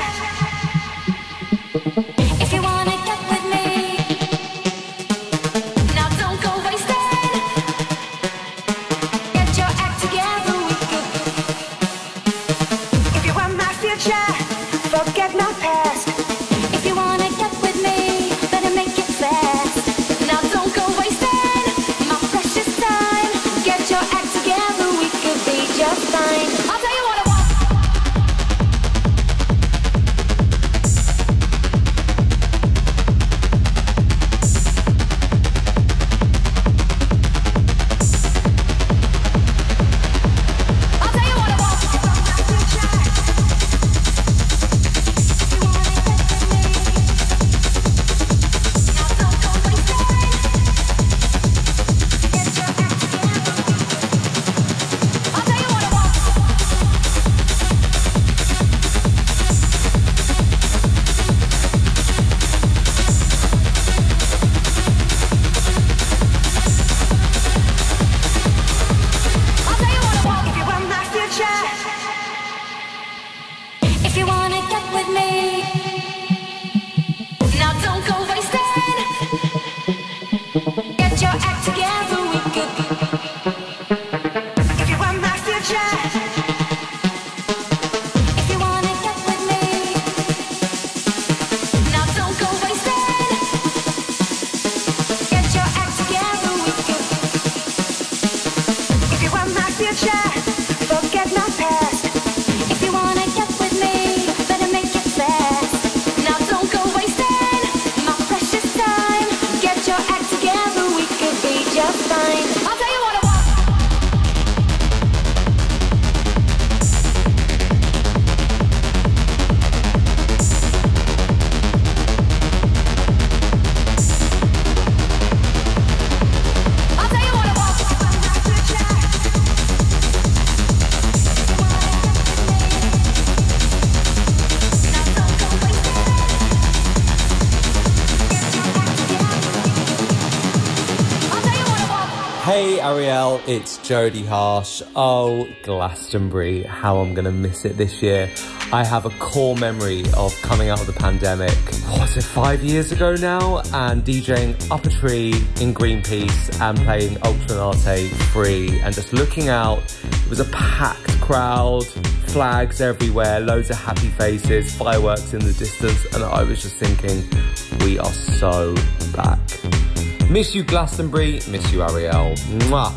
Speaker 8: if you wanna get with me, now don't go wasting. Get your act together, we could. If you want my future, forget my past. If you wanna get with me, better make it fast. Now don't go wasting my precious time. Get your act together, we could be just fine. I'll tell you what I want.
Speaker 20: Hey Ariel, it's Jodie Harsh. Oh, Glastonbury, how I'm gonna miss it this year. I have a core memory of coming out of the pandemic, was it 5 years ago now? And DJing up a tree in Greenpeace and playing Ultra Latte free and just looking out. It was a packed crowd, flags everywhere, loads of happy faces, fireworks in the distance, and I was just thinking, we are so back. Miss you Glastonbury, miss you Ariel. Mwah.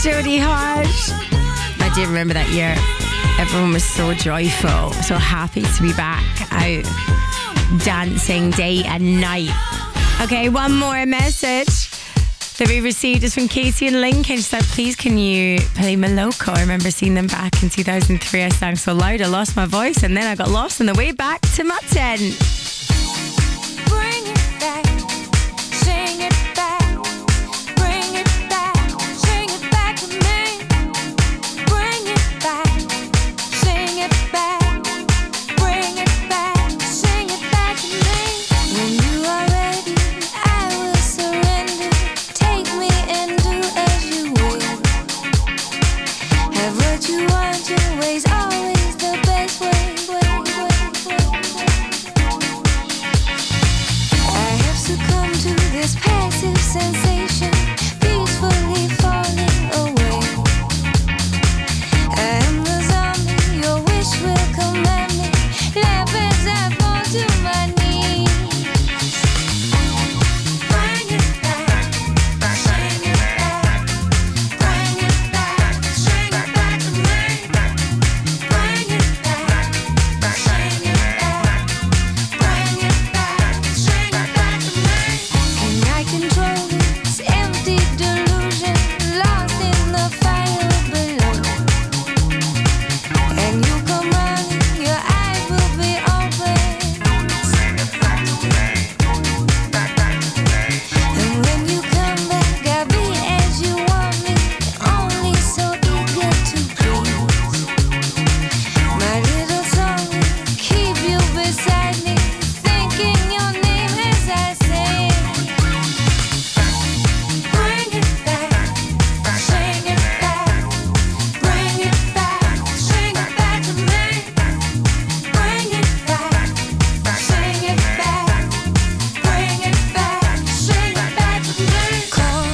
Speaker 5: Jodie Harsh. I do remember that year. Everyone was so joyful, so happy to be back out dancing day and night. Okay, one more message that we received is from Katie and Lincoln. She said, please can you play Moloko? I remember seeing them back in 2003. I sang so loud I lost my voice, and then I got lost on the way back to my tent.
Speaker 8: Bring it back, sing it back, bring it back, sing it back to me. Bring it back, sing it back, bring it back, sing it back to me. When you are ready, I will surrender. Take me and do as you will. Have what you want, your way's always the best way. I have succumbed to this passive sensation, peacefully falling away. I am the zombie, your wish will command me. Laugh as I fall to my knees. Bring it back, sing it back. Bring it back, sing it back to me. Bring it back, sing it back. Bring it back, sing it back to me. Can I control this empty delusion, lost in the fire below? And you come running, your eyes will be open. And when you come back, I'll be as you want me, only so eager to please. My little song will keep you beside me, thinking your name as I sing. Bring it back, sing it back. Bring it back, sing it back to me. Bring it back, sing it back. Bring it back, sing it back to me.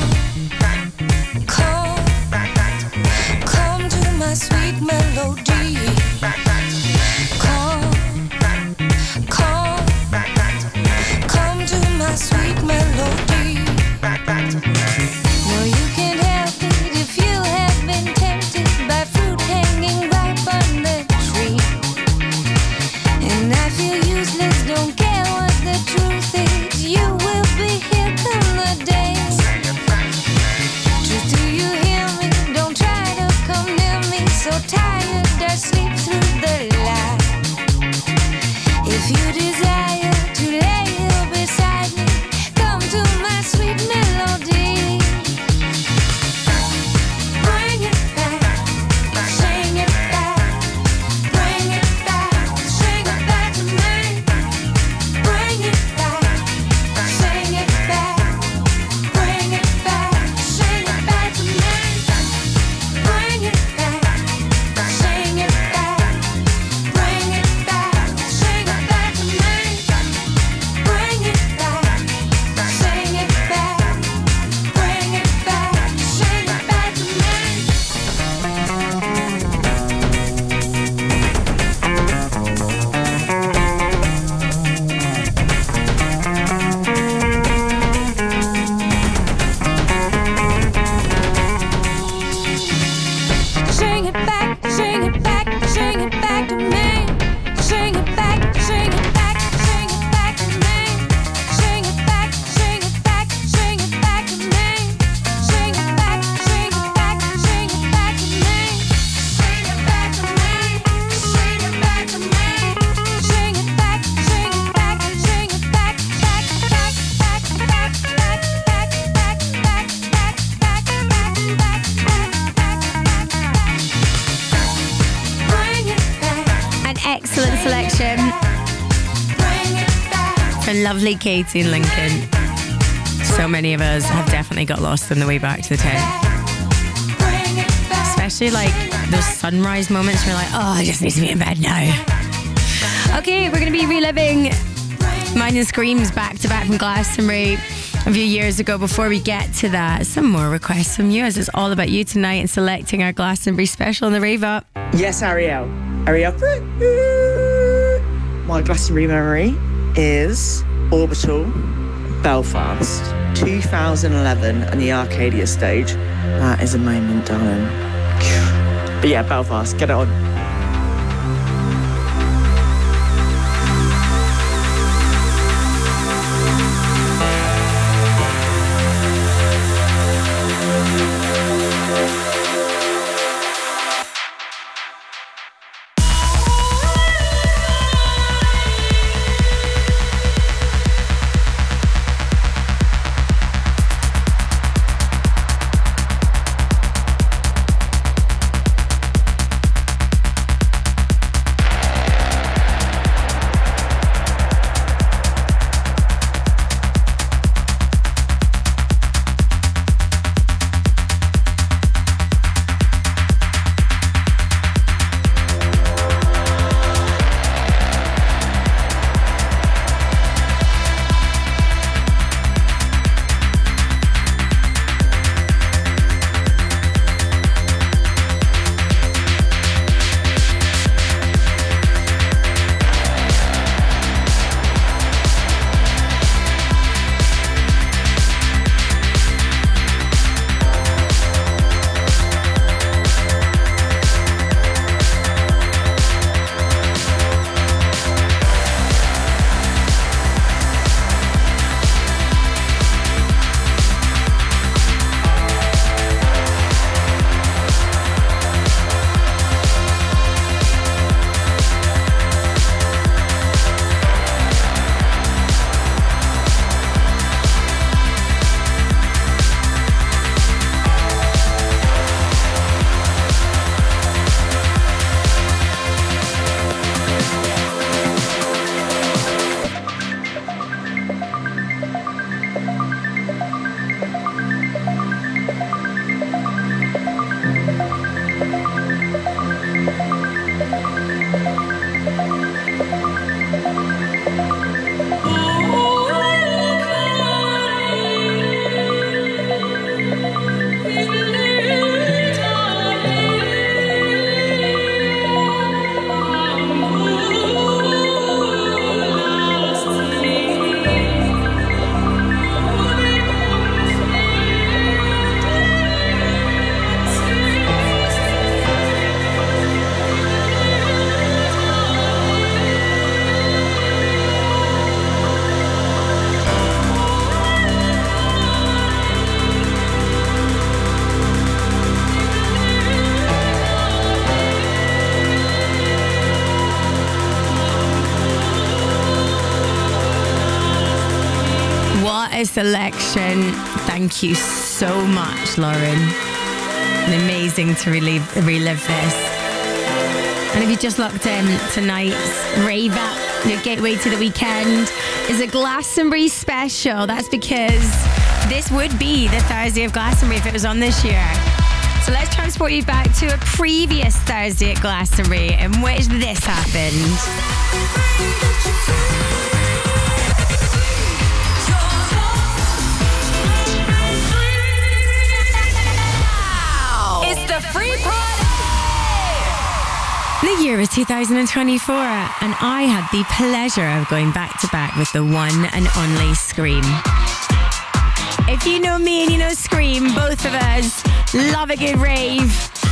Speaker 8: Come to my sweet melody. Come to my sweet melody. No, you can't help it if you have been tempted by fruit hanging ripe on the tree. And I feel useless, don't care what the truth is. You will be here come the day. Truth, do you hear me? Don't try to come near me. So tired, I sleep through the light. If you desire to lay here beside me, come to my sweet melody. Bring it back, sing it back. Bring it back, sing it back to me. Bring it back, sing it back. Bring it back, sing it back to me. Bring it back, sing it back. Bring it back, sing it back to me. Bring it back, sing it back. Bring it back, sing it back to me. Sing it back, sing it back, sing it back to me. Sing it back, sing it back, sing it back to me. Sing it back, sing it back, sing it back to me. Sing it back, sing it back, sing it back to me. Sing it back to me, sing it back to me. Sing it back, sing it back, sing it back, back, back, back, back, back, back, back, back, back, back, Bring it back,
Speaker 5: An excellent selection from lovely Katie and Lincoln. So many of us have definitely got lost on the way back to the tent. Especially like those sunrise moments where you're like, oh, I just need to be in bed now. Okay, we're going to be reliving Mine and Screams back to back from Glastonbury a few years ago. Before we get to that, some more requests from you, as it's all about you tonight and selecting our Glastonbury special on the Rave Up.
Speaker 21: Yes, Ariel. My Glastonbury memory is Orbital, Belfast, 2011, and the Arcadia stage. That is a moment, darling. But yeah, Belfast, get it on.
Speaker 5: a selection. Thank you so much, Lauren. Amazing to relive this. And if you just locked in, tonight's Rave Up, your gateway to the weekend, is a Glastonbury special. That's because this would be the Thursday of Glastonbury if it was on this year. So let's transport you back to a previous Thursday at Glastonbury in which this happened.
Speaker 4: Free party!
Speaker 5: The year was 2024, and I had the pleasure of going back to back with the one and only Skream. If you know me and you know Skream, both of us love a good rave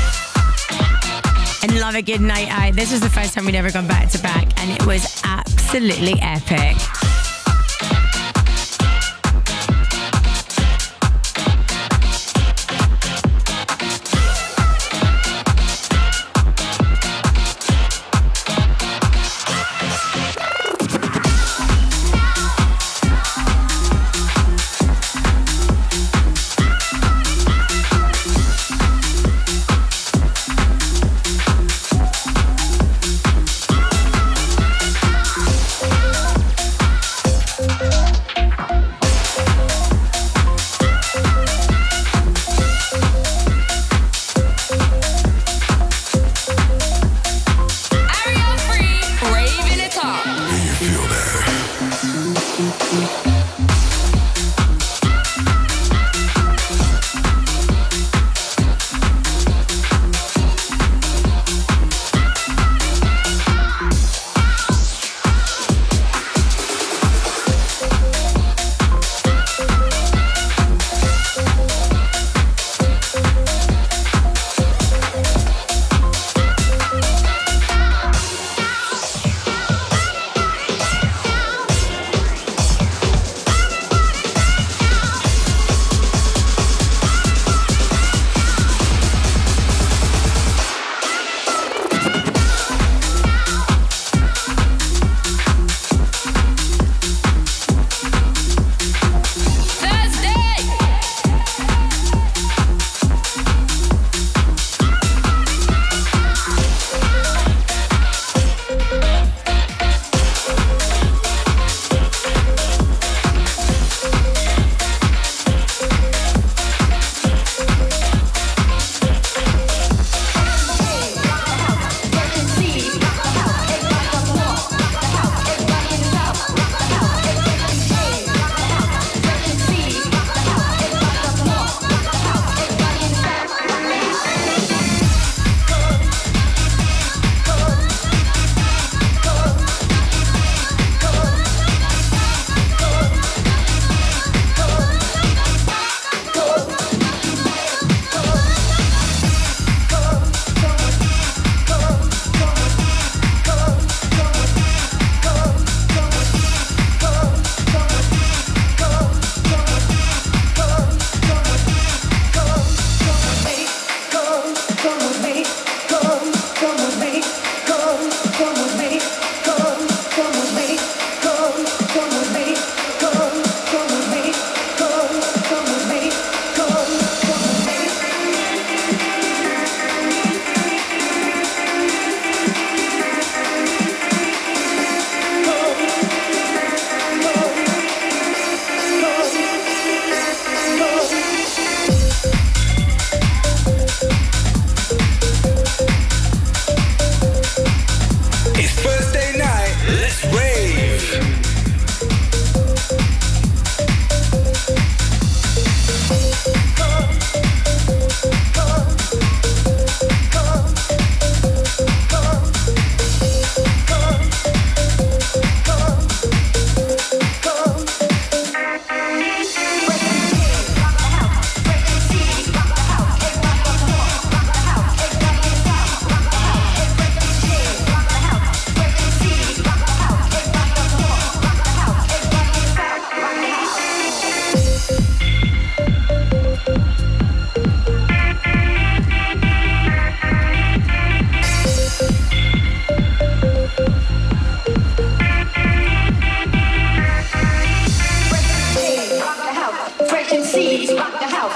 Speaker 5: and love a good night out. This was the first time we'd ever gone back to back, and it was absolutely epic.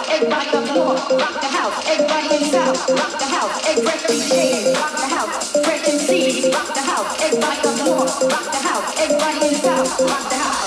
Speaker 8: everybody up north, rock the house, everybody in south, rock the house, everybody shades, rock the house, fresh and seeds, rock the house, everybody up north, rock the house, everybody in south, rock the house.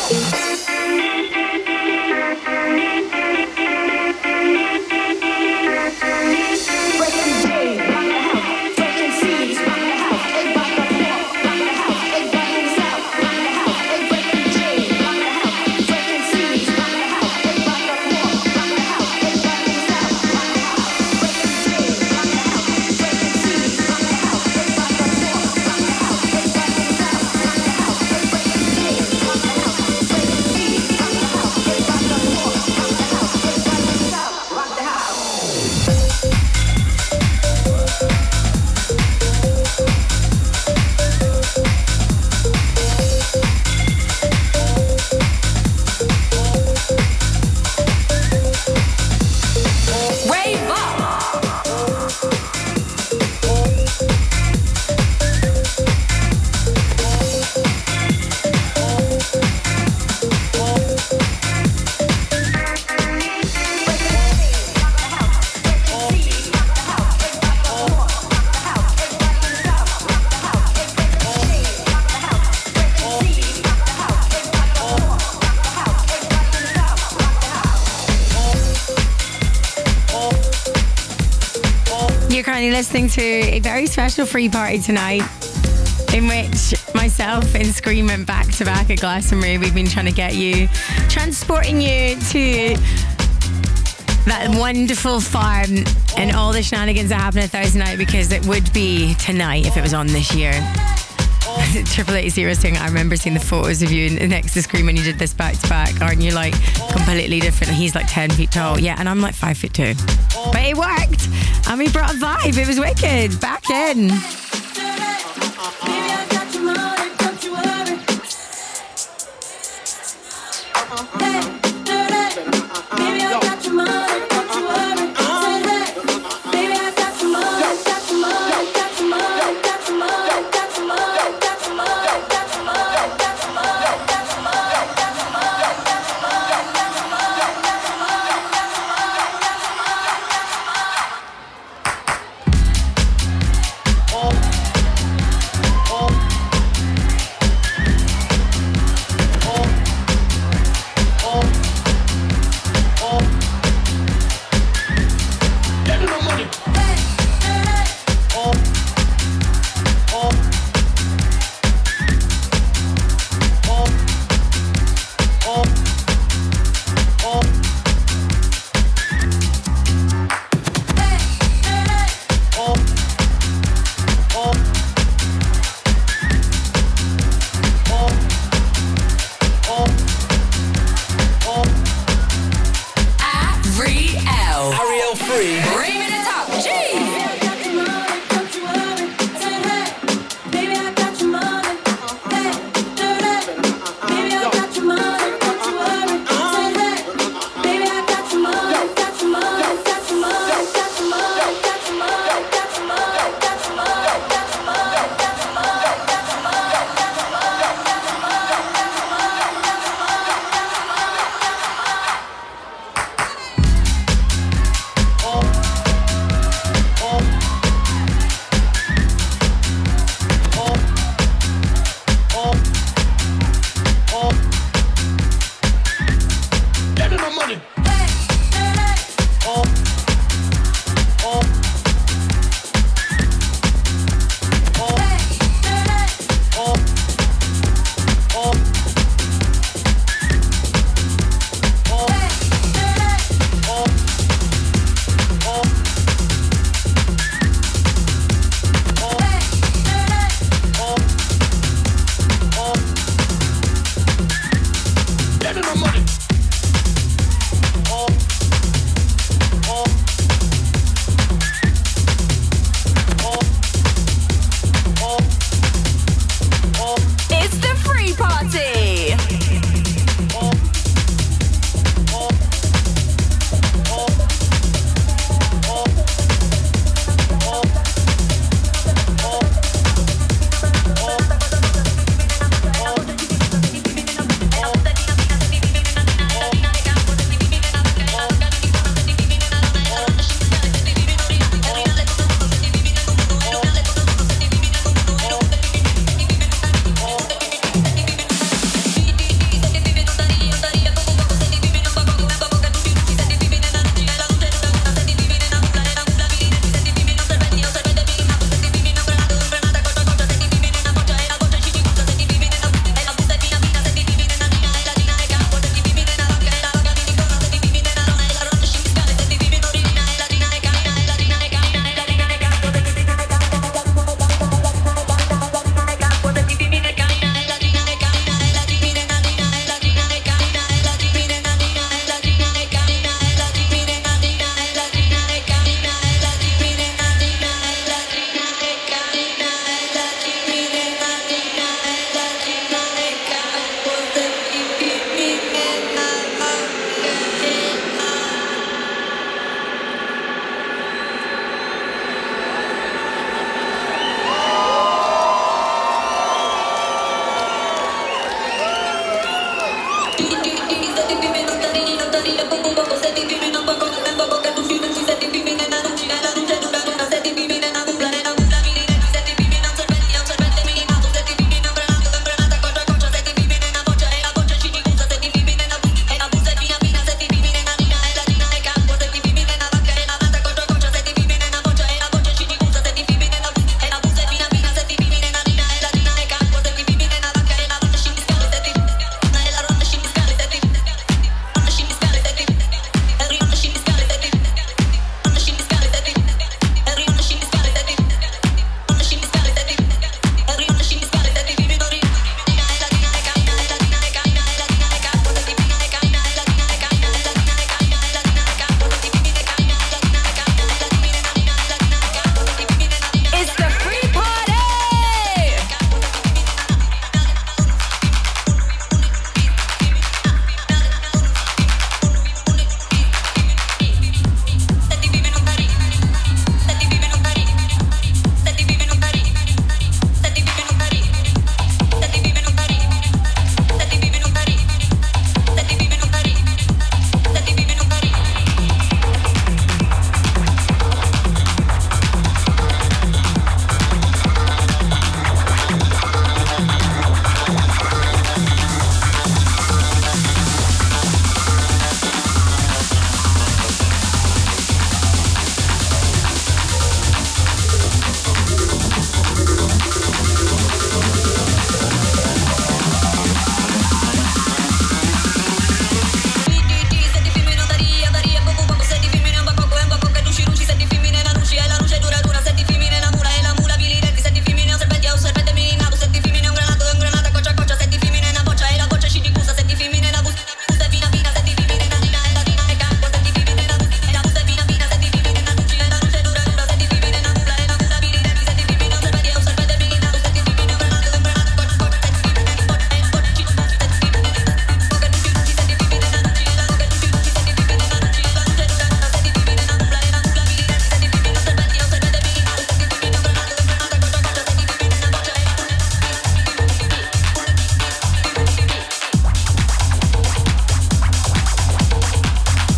Speaker 5: Listening to a very special free party tonight, in which myself and Scream went back to back at Glastonbury. We've been trying to get you, transporting you to that wonderful farm and all the shenanigans that happen at Thursday night, because it would be tonight if it was on this year. 880 saying, I remember seeing the photos of you next to Scream when you did this back to back. Aren't you like completely different? He's like 10 feet tall. Yeah, and I'm like 5'2". But it worked. And we brought a vibe. It was wicked. Back in.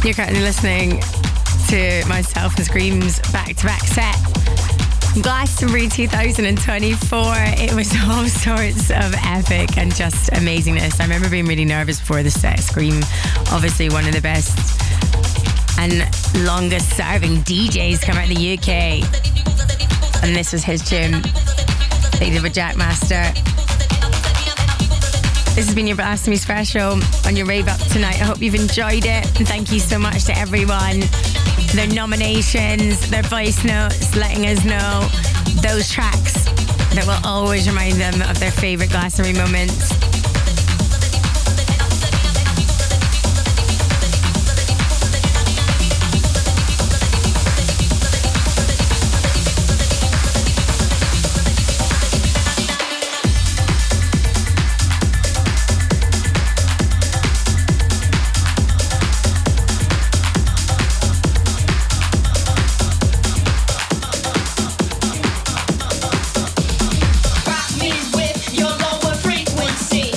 Speaker 5: You're currently listening to myself and Scream's back-to-back set. Glastonbury 2024. It was all sorts of epic and just amazingness. I remember being really nervous before the set. Scream, obviously one of the best and longest serving DJs come out of the UK. And this was his tune. They did with Jackmaster. This has been your Blasphemy special on your Rave Up tonight. I hope you've enjoyed it. And thank you so much to everyone. Their nominations, their voice notes, letting us know those tracks that will always remind them of their favourite Glastonbury moments.
Speaker 8: Rock me with your lower frequency.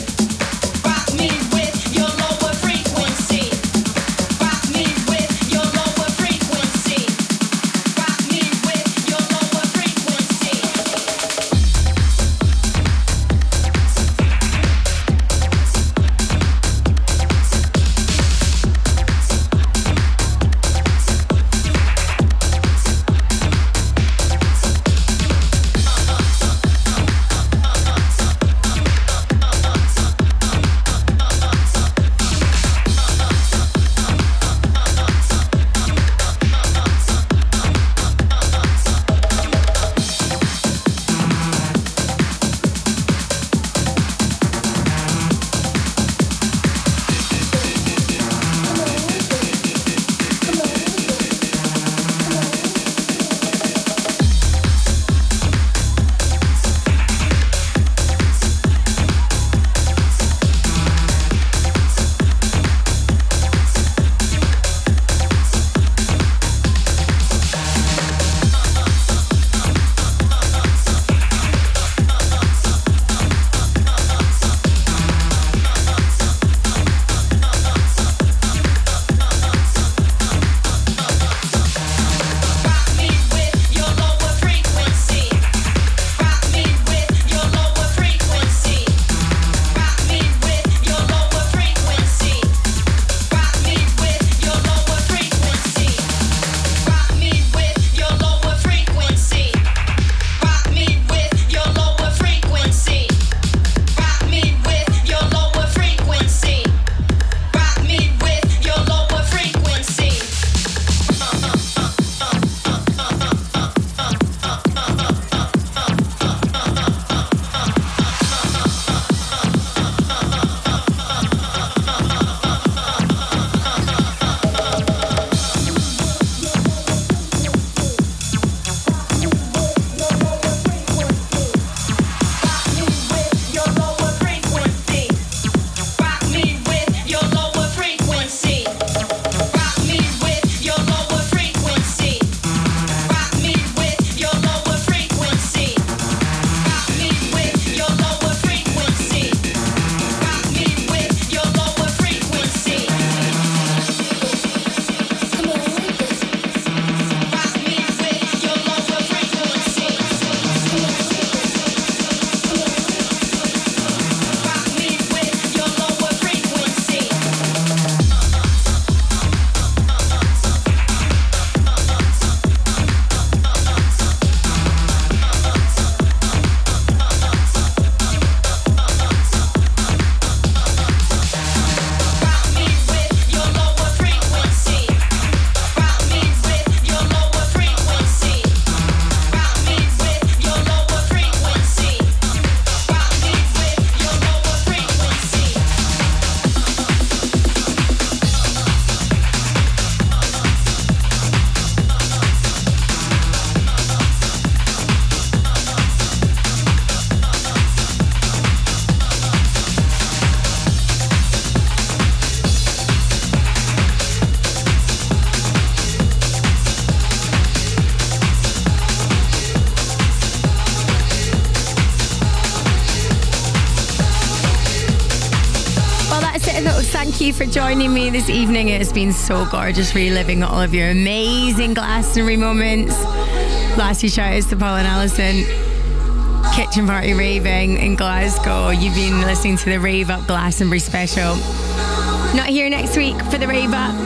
Speaker 5: Thank you for joining me this evening. It has been so gorgeous reliving all of your amazing Glastonbury moments. Last few shout outs to Paul and Alison. Kitchen Party Raving in Glasgow. You've been listening to the Rave Up Glastonbury special. Not here next week for the Rave Up,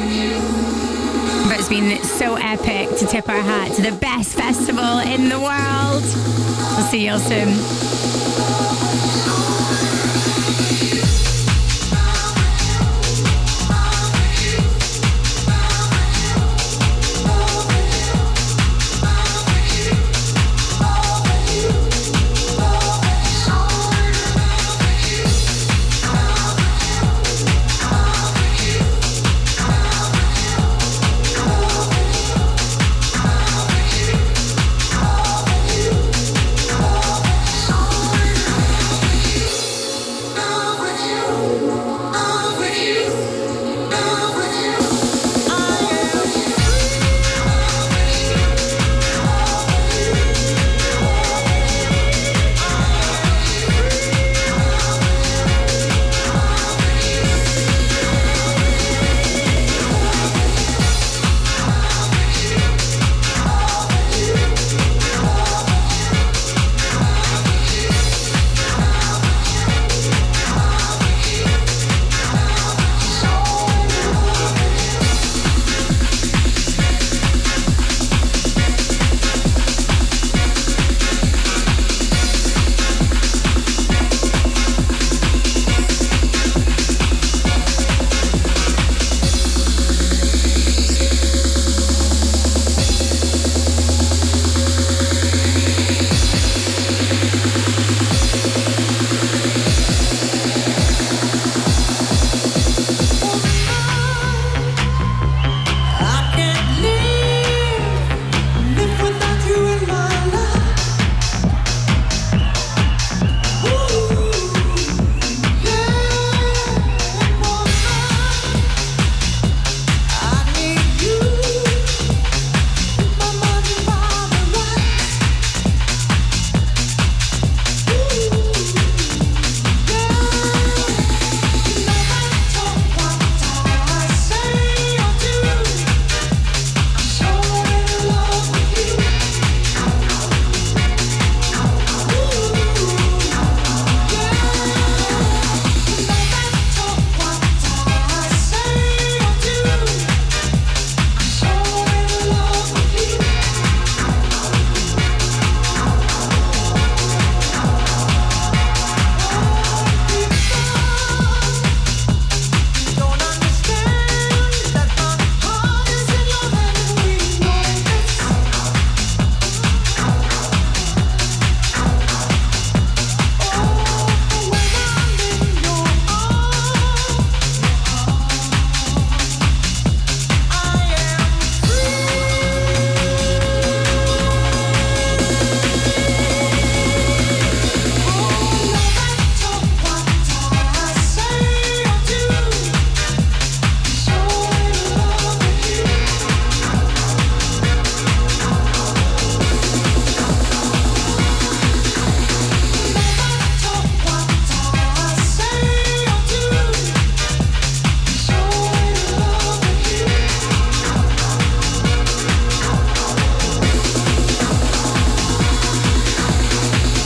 Speaker 5: but it's been so epic to tip our hat to the best festival in the world. We'll see you all soon.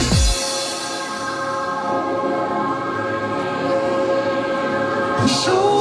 Speaker 11: So